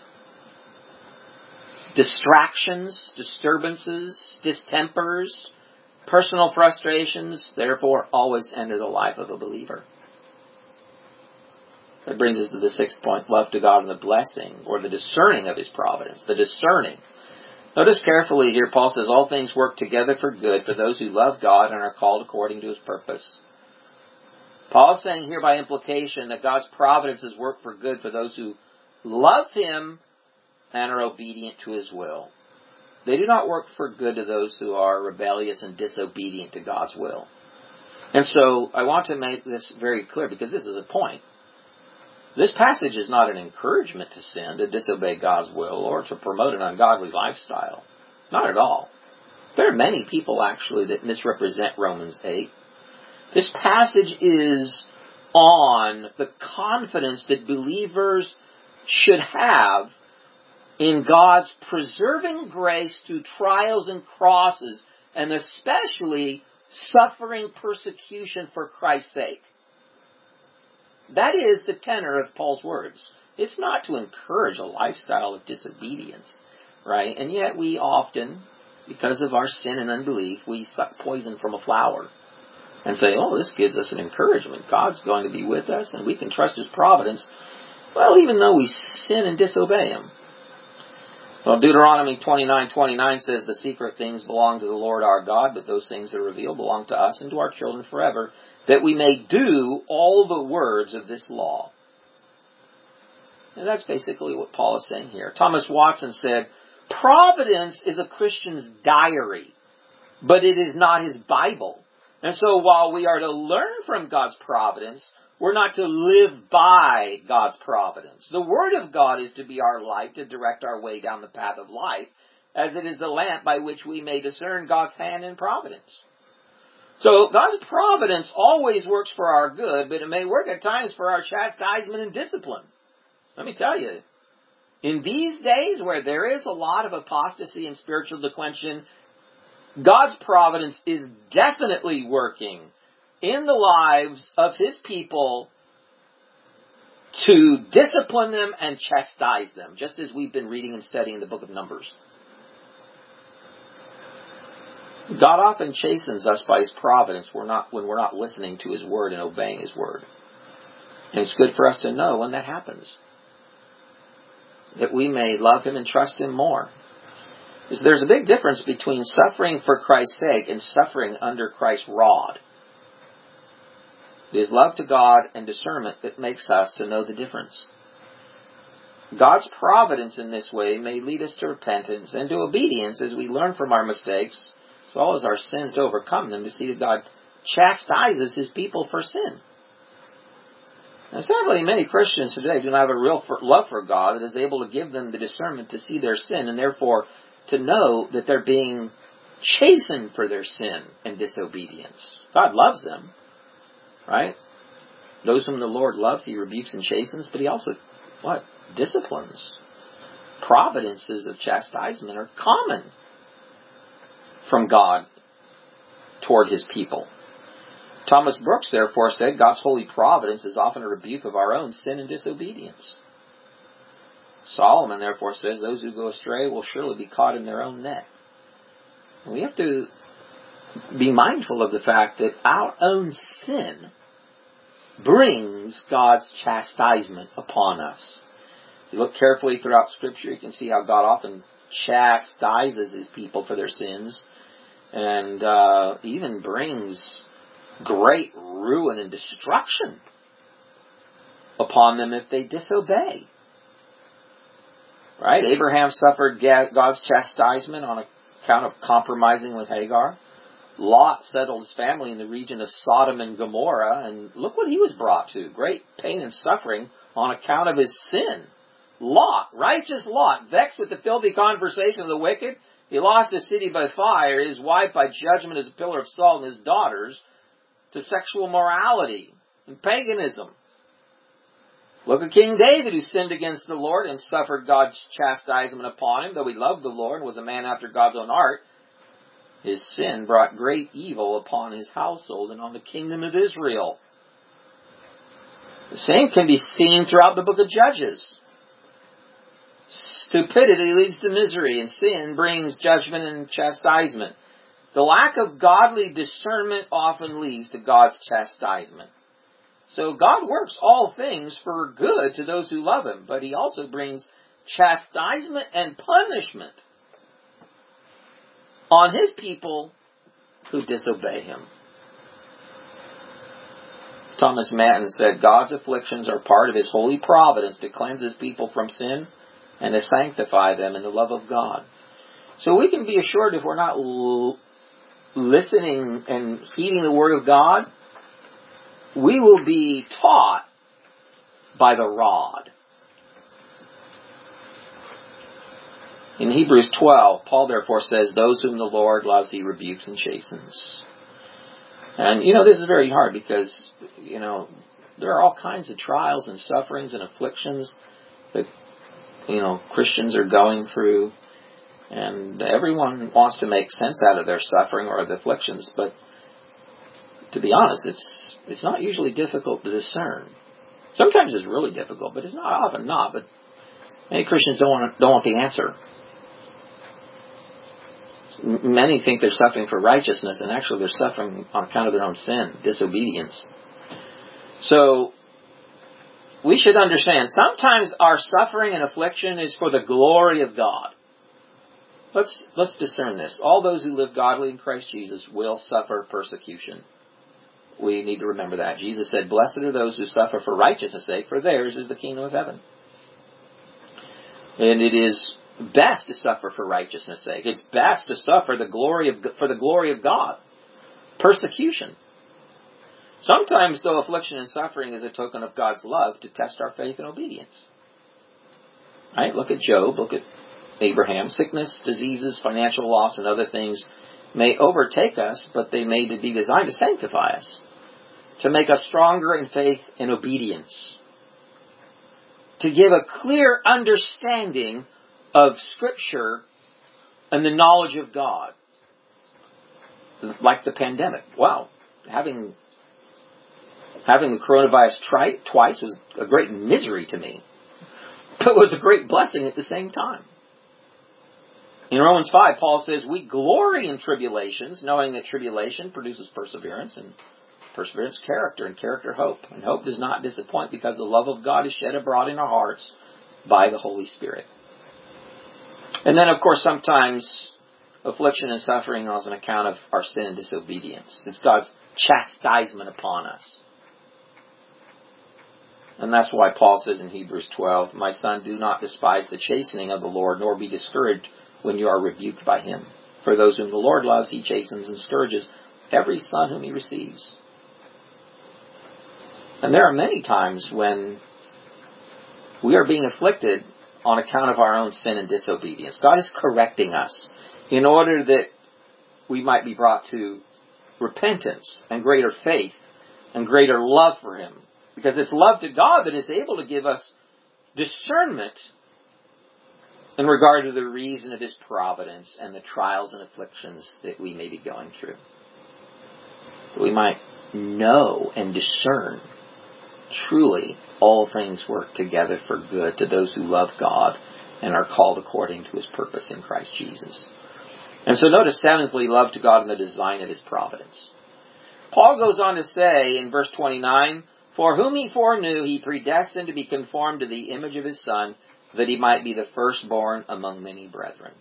distractions, disturbances, distempers, personal frustrations, therefore always enter the life of a believer. That brings us to the sixth point, love to God and the blessing, or the discerning of His providence. The discerning. Notice carefully here, Paul says, all things work together for good for those who love God and are called according to His purpose. Paul is saying here by implication that God's providences work for good for those who love Him and are obedient to His will. They do not work for good to those who are rebellious and disobedient to God's will. And so I want to make this very clear because this is the point. This passage is not an encouragement to sin, to disobey God's will, or to promote an ungodly lifestyle. Not at all. There are many people actually that misrepresent Romans eight. This passage is on the confidence that believers should have in God's preserving grace through trials and crosses, and especially suffering persecution for Christ's sake. That is the tenor of Paul's words. It's not to encourage a lifestyle of disobedience, right? And yet we often, because of our sin and unbelief, we suck poison from a flower and say, oh, this gives us an encouragement. God's going to be with us and we can trust His providence. Well, even though we sin and disobey Him. Well, Deuteronomy twenty-nine twenty-nine says, the secret things belong to the Lord our God, but those things that are revealed belong to us and to our children forever, that we may do all the words of this law. And that's basically what Paul is saying here. Thomas Watson said, providence is a Christian's diary, but it is not his Bible. And so while we are to learn from God's providence, we're not to live by God's providence. The Word of God is to be our light to direct our way down the path of life, as it is the lamp by which we may discern God's hand in providence. So God's providence always works for our good, but it may work at times for our chastisement and discipline. Let me tell you, in these days where there is a lot of apostasy and spiritual declension, God's providence is definitely working in the lives of His people to discipline them and chastise them, just as we've been reading and studying the book of Numbers. God often chastens us by His providence we're not, when we're not listening to His word and obeying His word. And it's good for us to know when that happens, that we may love Him and trust Him more. Because there's a big difference between suffering for Christ's sake and suffering under Christ's rod. It is love to God and discernment that makes us to know the difference. God's providence in this way may lead us to repentance and to obedience as we learn from our mistakes, as well as our sins, to overcome them, to see that God chastises His people for sin. Now, sadly, many Christians today do not have a real love for God that is able to give them the discernment to see their sin and therefore to know that they're being chastened for their sin and disobedience. God loves them, right? Those whom the Lord loves, He rebukes and chastens, but He also, what? Disciplines. Providences of chastisement are common from God toward His people. Thomas Brooks, therefore, said, God's holy providence is often a rebuke of our own sin and disobedience. Solomon, therefore, says, those who go astray will surely be caught in their own net. And we have to be mindful of the fact that our own sin brings God's chastisement upon us. If you look carefully throughout Scripture, you can see how God often chastises His people for their sins, and uh, even brings great ruin and destruction upon them if they disobey. Right? Abraham suffered God's chastisement on account of compromising with Hagar. Lot settled his family in the region of Sodom and Gomorrah, and look what he was brought to. Great pain and suffering on account of his sin. Lot, righteous Lot, vexed with the filthy conversation of the wicked, he lost his city by fire, his wife by judgment as a pillar of salt, and his daughters to sexual morality and paganism. Look at King David, who sinned against the Lord and suffered God's chastisement upon him, though he loved the Lord and was a man after God's own heart. His sin brought great evil upon his household and on the kingdom of Israel. The same can be seen throughout the book of Judges. Stupidity leads to misery, and sin brings judgment and chastisement. The lack of godly discernment often leads to God's chastisement. So God works all things for good to those who love Him, but He also brings chastisement and punishment on His people who disobey Him. Thomas Manton said, God's afflictions are part of His holy providence to cleanse His people from sin and to sanctify them in the love of God. So we can be assured if we're not l- listening and heeding the Word of God, we will be taught by the rod. In Hebrews twelve, Paul therefore says, those whom the Lord loves He rebukes and chastens. And, you know, this is very hard because, you know, there are all kinds of trials and sufferings and afflictions that, you know, Christians are going through. And everyone wants to make sense out of their suffering or the afflictions. But to be honest, it's it's not usually difficult to discern. Sometimes it's really difficult, but it's not often not. But many Christians don't want, don't want the answer. Many think they're suffering for righteousness, and actually they're suffering on account of their own sin, disobedience. So, we should understand, sometimes our suffering and affliction is for the glory of God. Let's, let's discern this. All those who live godly in Christ Jesus will suffer persecution. We need to remember that. Jesus said, blessed are those who suffer for righteousness' sake, for theirs is the kingdom of heaven. And it is best to suffer for righteousness' sake. It's best to suffer the glory of for the glory of God. Persecution. Sometimes, though, affliction and suffering is a token of God's love to test our faith and obedience. Right? Look at Job. Look at Abraham. Sickness, diseases, financial loss, and other things may overtake us, but they may be designed to sanctify us, to make us stronger in faith and obedience, to give a clear understanding of Scripture and the knowledge of God. Like the pandemic. Wow. Having having the coronavirus tri- twice was a great misery to me. But it was a great blessing at the same time. In Romans five, Paul says, we glory in tribulations, knowing that tribulation produces perseverance, and perseverance character, and character hope. And hope does not disappoint because the love of God is shed abroad in our hearts by the Holy Spirit. And then, of course, sometimes affliction and suffering is on account of our sin and disobedience. It's God's chastisement upon us. And that's why Paul says in Hebrews twelve, my son, do not despise the chastening of the Lord, nor be discouraged when you are rebuked by Him. For those whom the Lord loves, He chastens and scourges every son whom He receives. And there are many times when we are being afflicted on account of our own sin and disobedience. God is correcting us in order that we might be brought to repentance and greater faith and greater love for Him. Because it's love to God that is able to give us discernment in regard to the reason of His providence and the trials and afflictions that we may be going through. That we might know and discern truly all things work together for good to those who love God and are called according to His purpose in Christ Jesus. And so notice seventhly, love to God and the design of His providence. Paul goes on to say in verse twenty-nine, for whom He foreknew, He predestined to be conformed to the image of His Son, that He might be the firstborn among many brethren.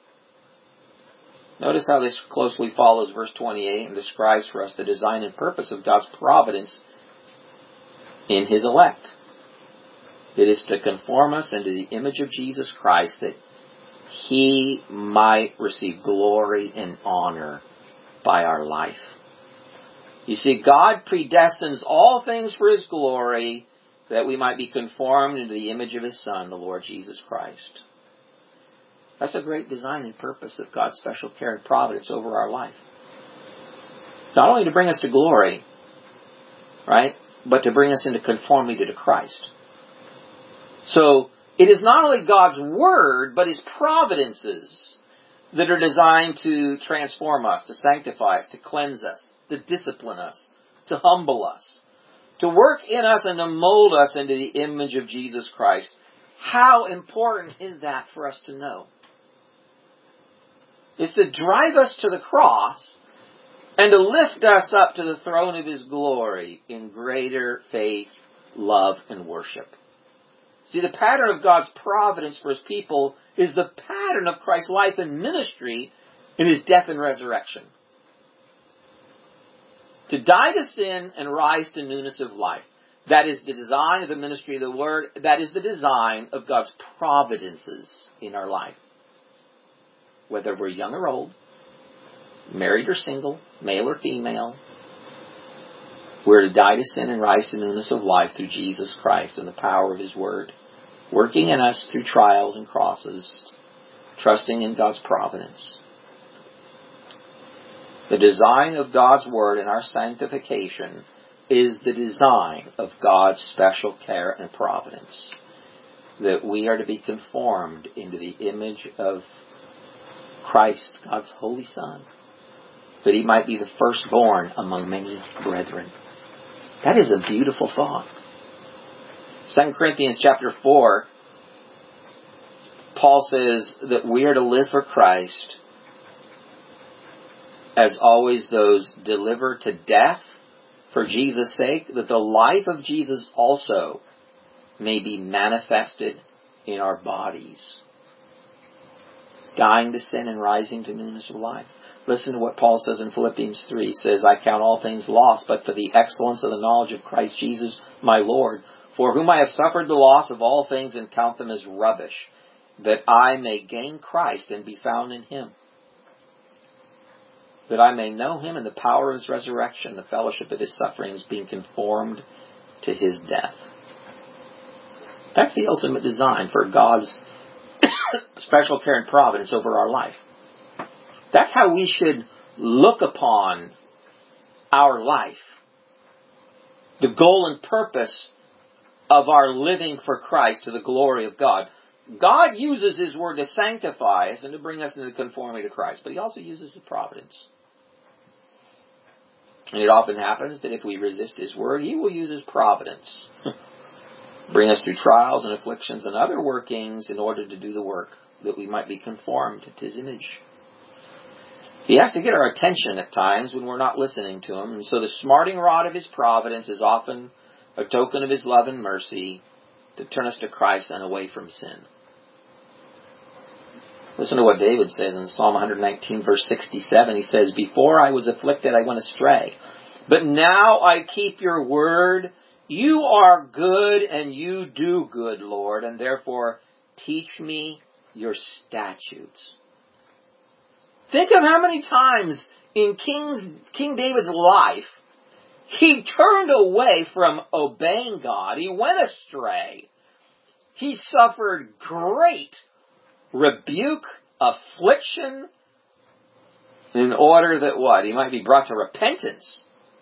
Notice how this closely follows verse twenty-eight and describes for us the design and purpose of God's providence in His elect. It is to conform us into the image of Jesus Christ, that He might receive glory and honor by our life. You see, God predestines all things for His glory, that we might be conformed into the image of His Son, the Lord Jesus Christ. That's a great design and purpose of God's special care and providence over our life. Not only to bring us to glory, right, but to bring us into conformity to Christ. So, it is not only God's Word, but His providences that are designed to transform us, to sanctify us, to cleanse us, to discipline us, to humble us, to work in us and to mold us into the image of Jesus Christ. How important is that for us to know? It's to drive us to the cross and to lift us up to the throne of His glory in greater faith, love, and worship. See, the pattern of God's providence for His people is the pattern of Christ's life and ministry in His death and resurrection. To die to sin and rise to newness of life. That is the design of the ministry of the Word. That is the design of God's providences in our life. Whether we're young or old, married or single, male or female, we're to die to sin and rise to newness of life through Jesus Christ and the power of His Word, working in us through trials and crosses, trusting in God's providence. The design of God's Word in our sanctification is the design of God's special care and providence, that we are to be conformed into the image of Christ, God's Holy Son, that He might be the firstborn among many brethren. That is a beautiful thought. Second Corinthians chapter four, Paul says that we are to live for Christ as always those delivered to death for Jesus' sake, that the life of Jesus also may be manifested in our bodies. Dying to sin and rising to newness of life. Listen to what Paul says in Philippians three. He says, I count all things lost, but for the excellence of the knowledge of Christ Jesus my Lord, for whom I have suffered the loss of all things and count them as rubbish, that I may gain Christ and be found in Him, that I may know Him in the power of His resurrection, the fellowship of His sufferings, being conformed to His death. That's the ultimate design for God's special care and providence over our life. That's how we should look upon our life. The goal and purpose of our living for Christ to the glory of God. God uses His Word to sanctify us and to bring us into conformity to Christ, but He also uses His providence. And it often happens that if we resist His Word, He will use His providence. Bring us through trials and afflictions and other workings in order to do the work, that we might be conformed to His image. He has to get our attention at times when we're not listening to Him. And so the smarting rod of His providence is often a token of His love and mercy to turn us to Christ and away from sin. Listen to what David says in Psalm one nineteen, verse sixty-seven. He says, Before I was afflicted, I went astray, but now I keep Your word. You are good, and You do good, Lord, and therefore teach me Your statutes. Think of how many times in King's, King David's life he turned away from obeying God. He went astray. He suffered great rebuke, affliction, in order that what? He might be brought to repentance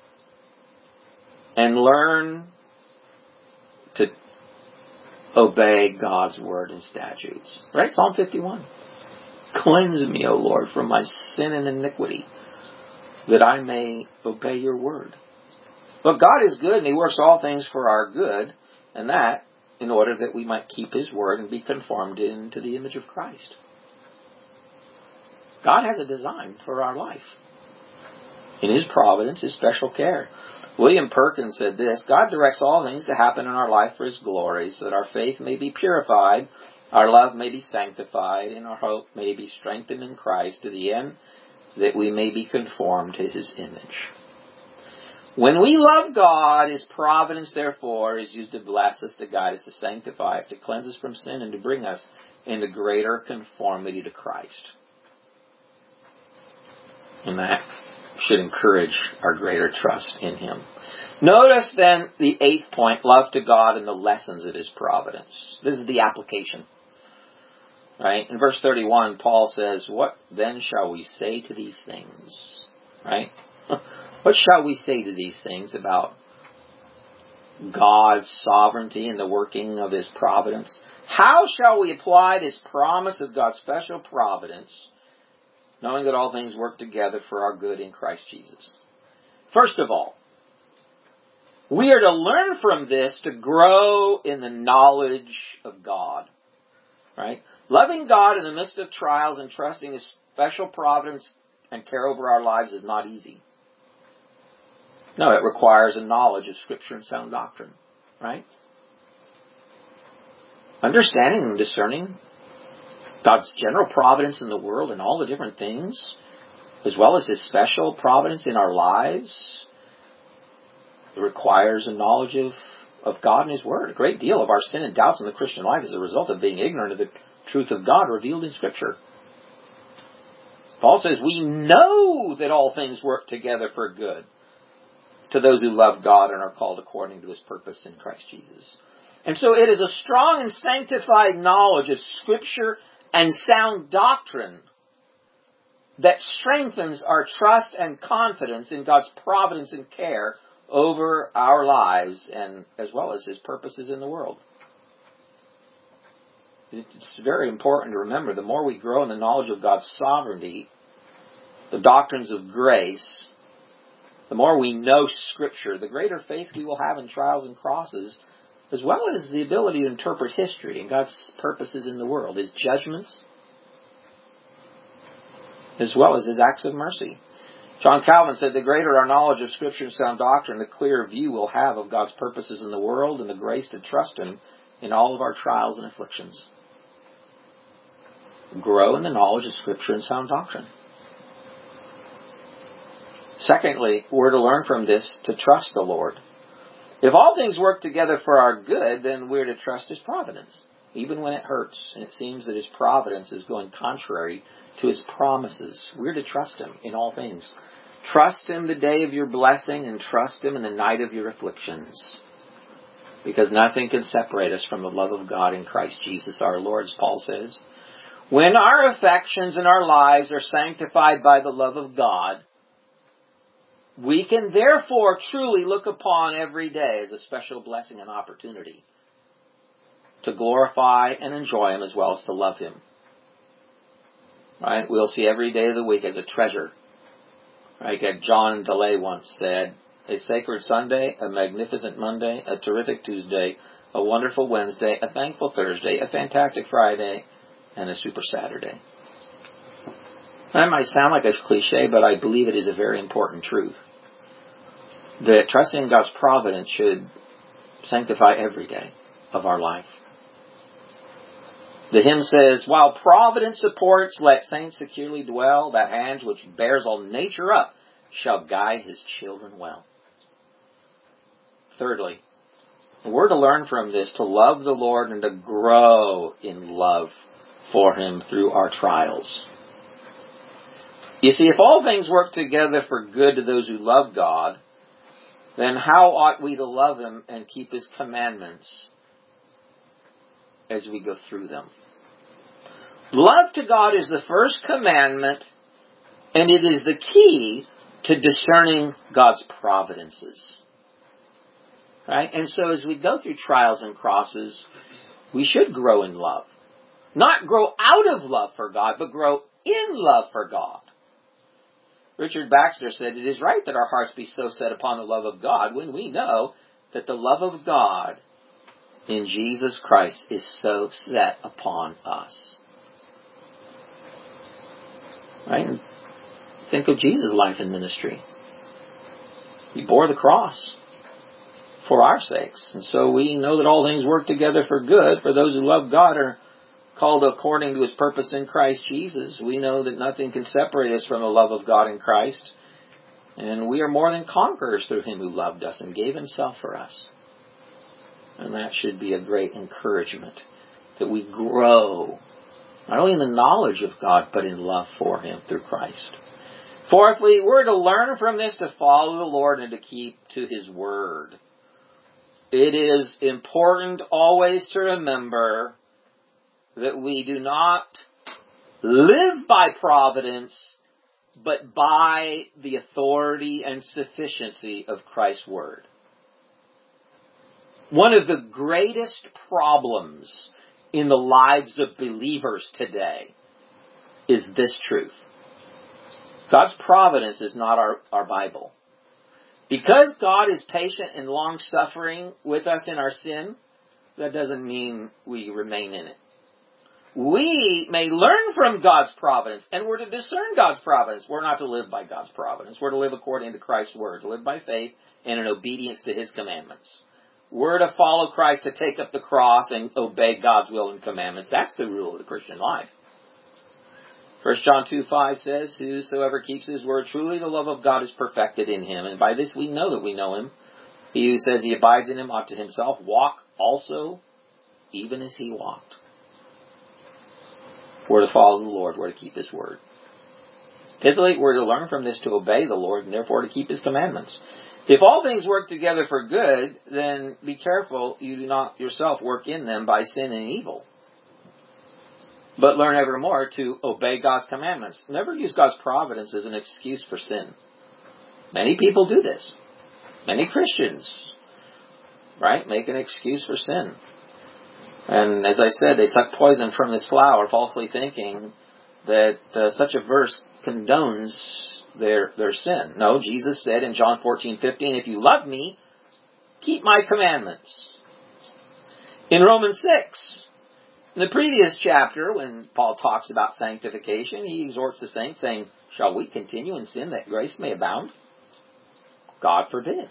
and learn to obey God's word and statutes. Right? Psalm fifty-one. Cleanse me, O Lord, from my sin and iniquity, that I may obey Your word. But God is good, and He works all things for our good, and that in order that we might keep His word and be conformed into the image of Christ. God has a design for our life. In His providence, His special care. William Perkins said this, God directs all things to happen in our life for His glory, so that our faith may be purified, our love may be sanctified, and our hope may be strengthened in Christ to the end that we may be conformed to His image. When we love God, His providence, therefore, is used to bless us, to guide us, to sanctify us, to cleanse us from sin, and to bring us into greater conformity to Christ. And that should encourage our greater trust in Him. Notice then the eighth point, love to God and the lessons of His providence. This is the application. Right? In verse thirty-one, Paul says, What then shall we say to these things? Right? What shall we say to these things about God's sovereignty and the working of His providence? How shall we apply this promise of God's special providence, knowing that all things work together for our good in Christ Jesus? First of all, we are to learn from this to grow in the knowledge of God. Right? Loving God in the midst of trials and trusting His special providence and care over our lives is not easy. No, it requires a knowledge of Scripture and sound doctrine, right? Understanding and discerning God's general providence in the world and all the different things, as well as His special providence in our lives. It requires a knowledge of, of God and His Word. A great deal of our sin and doubts in the Christian life is a result of being ignorant of the truth of God revealed in Scripture. Paul says, we know that all things work together for good to those who love God and are called according to His purpose in Christ Jesus. And so it is a strong and sanctified knowledge of Scripture and sound doctrine that strengthens our trust and confidence in God's providence and care over our lives, and as well as His purposes in the world. It's very important to remember, the more we grow in the knowledge of God's sovereignty, the doctrines of grace, the more we know Scripture, the greater faith we will have in trials and crosses, as well as the ability to interpret history and God's purposes in the world, His judgments, as well as His acts of mercy. John Calvin said, the greater our knowledge of Scripture and sound doctrine, the clearer view we'll have of God's purposes in the world and the grace to trust Him in all of our trials and afflictions. Grow in the knowledge of Scripture and sound doctrine. Secondly, we're to learn from this to trust the Lord. If all things work together for our good, then we're to trust His providence, even when it hurts and it seems that His providence is going contrary to His promises. We're to trust Him in all things. Trust Him the day of your blessing and trust Him in the night of your afflictions, because nothing can separate us from the love of God in Christ Jesus our Lord, as Paul says. When our affections and our lives are sanctified by the love of God, we can therefore truly look upon every day as a special blessing and opportunity to glorify and enjoy Him as well as to love Him. Right? We'll see every day of the week as a treasure. Like John DeLay once said, a sacred Sunday, a magnificent Monday, a terrific Tuesday, a wonderful Wednesday, a thankful Thursday, a fantastic Friday, and a super Saturday. That might sound like a cliche, but I believe it is a very important truth. That trusting in God's providence should sanctify every day of our life. The hymn says, while providence supports, let saints securely dwell. That hand which bears all nature up shall guide His children well. Thirdly, we're to learn from this to love the Lord and to grow in love for Him through our trials. You see, if all things work together for good to those who love God, then how ought we to love Him and keep His commandments as we go through them? Love to God is the first commandment, and it is the key to discerning God's providences. Right? And so as we go through trials and crosses, we should grow in love. Not grow out of love for God, but grow in love for God. Richard Baxter said, it is right that our hearts be so set upon the love of God when we know that the love of God in Jesus Christ is so set upon us. Right? And think of Jesus' life and ministry. He bore the cross for our sakes. And so we know that all things work together for good for those who love God, are called according to His purpose in Christ Jesus. We know that nothing can separate us from the love of God in Christ. And we are more than conquerors through Him who loved us and gave Himself for us. And that should be a great encouragement, that we grow not only in the knowledge of God, but in love for Him through Christ. Fourthly, we're to learn from this to follow the Lord and to keep to His Word. It is important always to remember that we do not live by providence, but by the authority and sufficiency of Christ's Word. One of the greatest problems in the lives of believers today is this truth. God's providence is not our, our Bible. Because God is patient and long-suffering with us in our sin, that doesn't mean we remain in it. we may learn from God's providence, and we're to discern God's providence. We're not to live by God's providence. We're to live according to Christ's word, to live by faith and in obedience to His commandments. We're to follow Christ, to take up the cross and obey God's will and commandments. That's the rule of the Christian life. First John two five says, whosoever keeps His word, truly the love of God is perfected in him. And by this we know that we know Him. He who says he abides in Him ought to himself walk also even as He walked. We're to follow the Lord. We're to keep His word. Fifthly, we're to learn from this to obey the Lord and therefore to keep His commandments. If all things work together for good, then be careful you do not yourself work in them by sin and evil. But learn evermore to obey God's commandments. Never use God's providence as an excuse for sin. Many people do this. Many Christians, right, make an excuse for sin. And as I said, they suck poison from this flower, falsely thinking that uh, such a verse condones their their sin. No, Jesus said in John fourteen fifteen, if you love me, keep my commandments. In Romans six, in the previous chapter, when Paul talks about sanctification, he exhorts the saints, saying, shall we continue in sin that grace may abound? God forbid.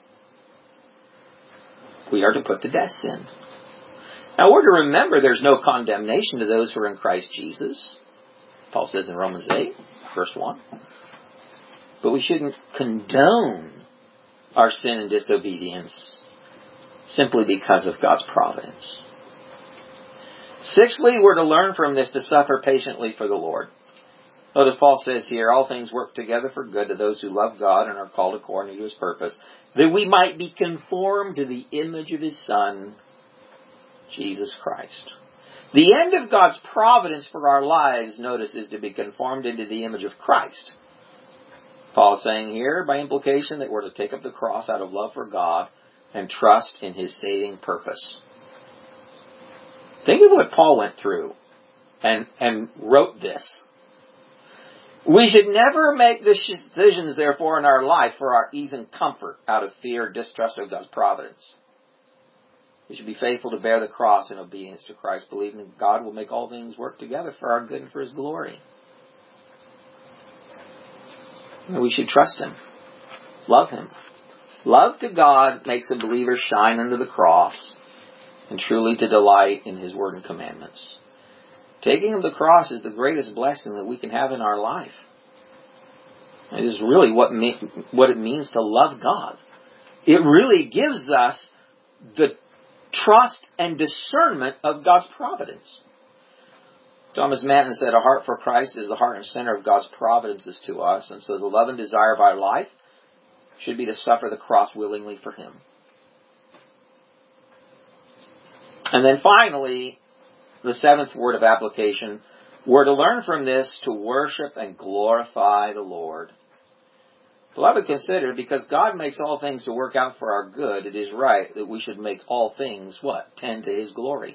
We are to put to death sin. Now we're to remember there's no condemnation to those who are in Christ Jesus. Paul says in Romans eight, verse one. But we shouldn't condone our sin and disobedience simply because of God's providence. Sixthly, we're to learn from this to suffer patiently for the Lord. Notice Paul says here, all things work together for good to those who love God and are called according to His purpose, that we might be conformed to the image of His Son, Jesus Christ. The end of God's providence for our lives, notice, is to be conformed into the image of Christ. Paul is saying here, by implication, that we're to take up the cross out of love for God and trust in His saving purpose. Think of what Paul went through and, and wrote this. We should never make decisions, therefore, in our life for our ease and comfort out of fear or distrust of God's providence. We should be faithful to bear the cross in obedience to Christ, believing that God will make all things work together for our good and for His glory. And we should trust Him. Love Him. Love to God makes a believer shine under the cross and truly to delight in His word and commandments. Taking up the cross is the greatest blessing that we can have in our life. It is really what, me- what it means to love God. It really gives us the trust and discernment of God's providence. Thomas Manton said, a heart for Christ is the heart and center of God's providences to us, and so the love and desire of our life should be to suffer the cross willingly for Him. And then finally, the seventh word of application, we're to learn from this to worship and glorify the Lord. Beloved, consider, because God makes all things to work out for our good, it is right that we should make all things, what? Tend to His glory.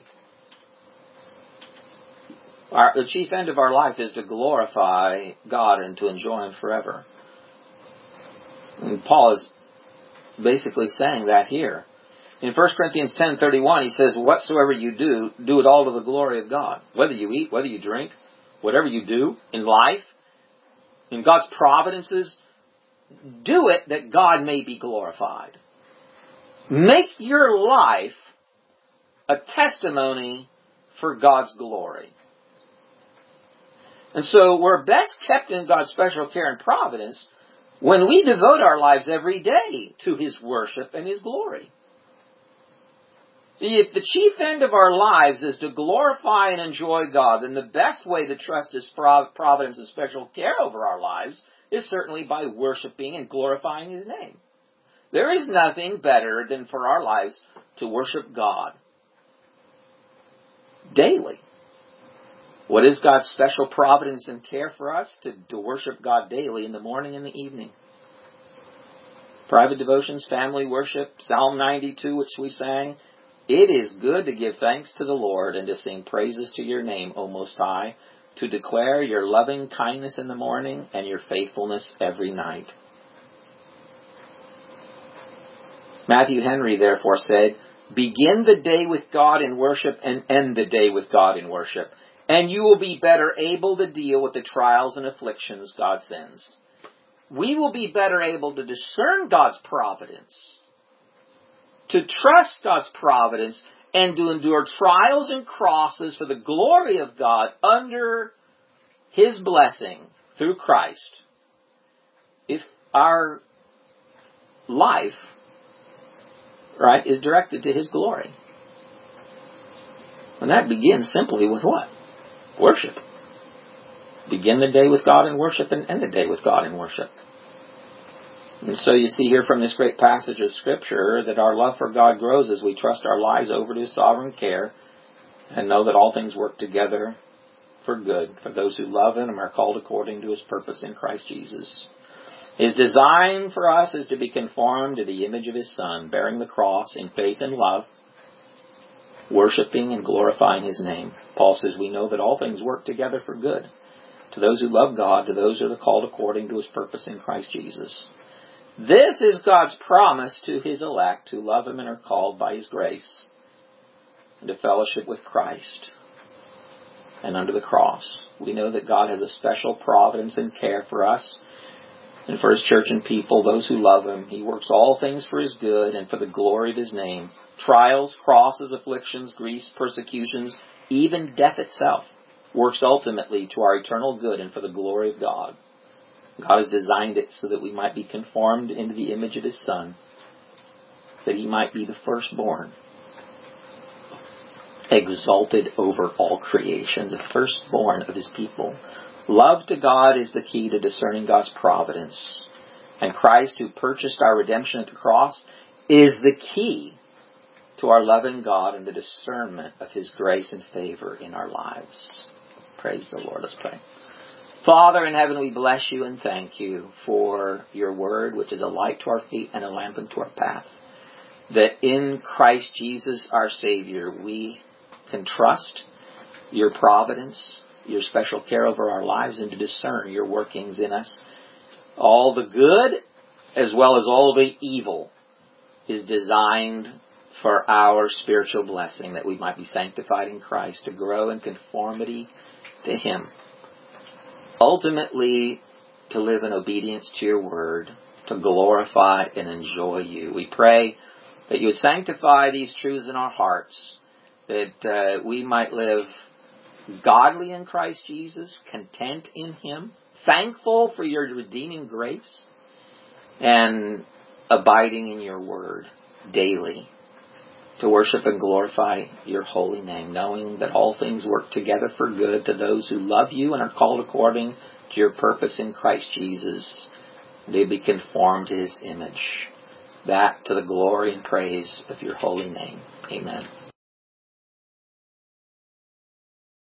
Our, the chief end of our life is to glorify God and to enjoy Him forever. And Paul is basically saying that here. In First Corinthians ten thirty-one, he says, whatsoever you do, do it all to the glory of God. Whether you eat, whether you drink, whatever you do in life, in God's providences, do it that God may be glorified. Make your life a testimony for God's glory. And so we're best kept in God's special care and providence when we devote our lives every day to His worship and His glory. If the chief end of our lives is to glorify and enjoy God, then the best way to trust His providence and special care over our lives is certainly by worshiping and glorifying His name. There is nothing better than for our lives to worship God daily. What is God's special providence and care for us? To, to worship God daily in the morning and the evening. Private devotions, family worship, Psalm ninety-two, which we sang. It is good to give thanks to the Lord and to sing praises to your name, O Most High, to declare your loving kindness in the morning and your faithfulness every night. Matthew Henry therefore said, begin the day with God in worship and end the day with God in worship. and you will be better able to deal with the trials and afflictions God sends. We will be better able to discern God's providence, to trust God's providence, and to endure trials and crosses for the glory of God under His blessing through Christ, if our life, right, is directed to His glory. And that begins simply with what? Worship. Begin the day with God in worship and end the day with God in worship. And so you see here from this great passage of Scripture that our love for God grows as we trust our lives over to His sovereign care and know that all things work together for good for those who love Him and are called according to His purpose in Christ Jesus. His design for us is to be conformed to the image of His Son, bearing the cross in faith and love, worshiping and glorifying His name. Paul says we know that all things work together for good to those who love God, to those who are called according to His purpose in Christ Jesus. This is God's promise to His elect who love Him and are called by His grace into fellowship with Christ and under the cross. We know that God has a special providence and care for us and for His church and people, those who love Him. He works all things for His good and for the glory of His name. Trials, crosses, afflictions, griefs, persecutions, even death itself works ultimately to our eternal good and for the glory of God. God has designed it so that we might be conformed into the image of His Son, that He might be the firstborn, exalted over all creation, the firstborn of His people. Love to God is the key to discerning God's providence. And Christ, who purchased our redemption at the cross, is the key to our loving God and the discernment of His grace and favor in our lives. Praise the Lord. Let's pray. Father in heaven, we bless You and thank You for Your word, which is a light to our feet and a lamp unto our path. That in Christ Jesus, our Savior, we can trust Your providence, Your special care over our lives, and to discern Your workings in us. All the good, as well as all the evil, is designed for our spiritual blessing, that we might be sanctified in Christ, to grow in conformity to Him. Ultimately, to live in obedience to Your word, to glorify and enjoy You. We pray that You would sanctify these truths in our hearts, that uh, we might live godly in Christ Jesus, content in Him, thankful for Your redeeming grace, and abiding in Your word daily, to worship and glorify Your holy name, knowing that all things work together for good to those who love You and are called according to Your purpose in Christ Jesus. They be conformed to His image. That to the glory and praise of Your holy name. Amen.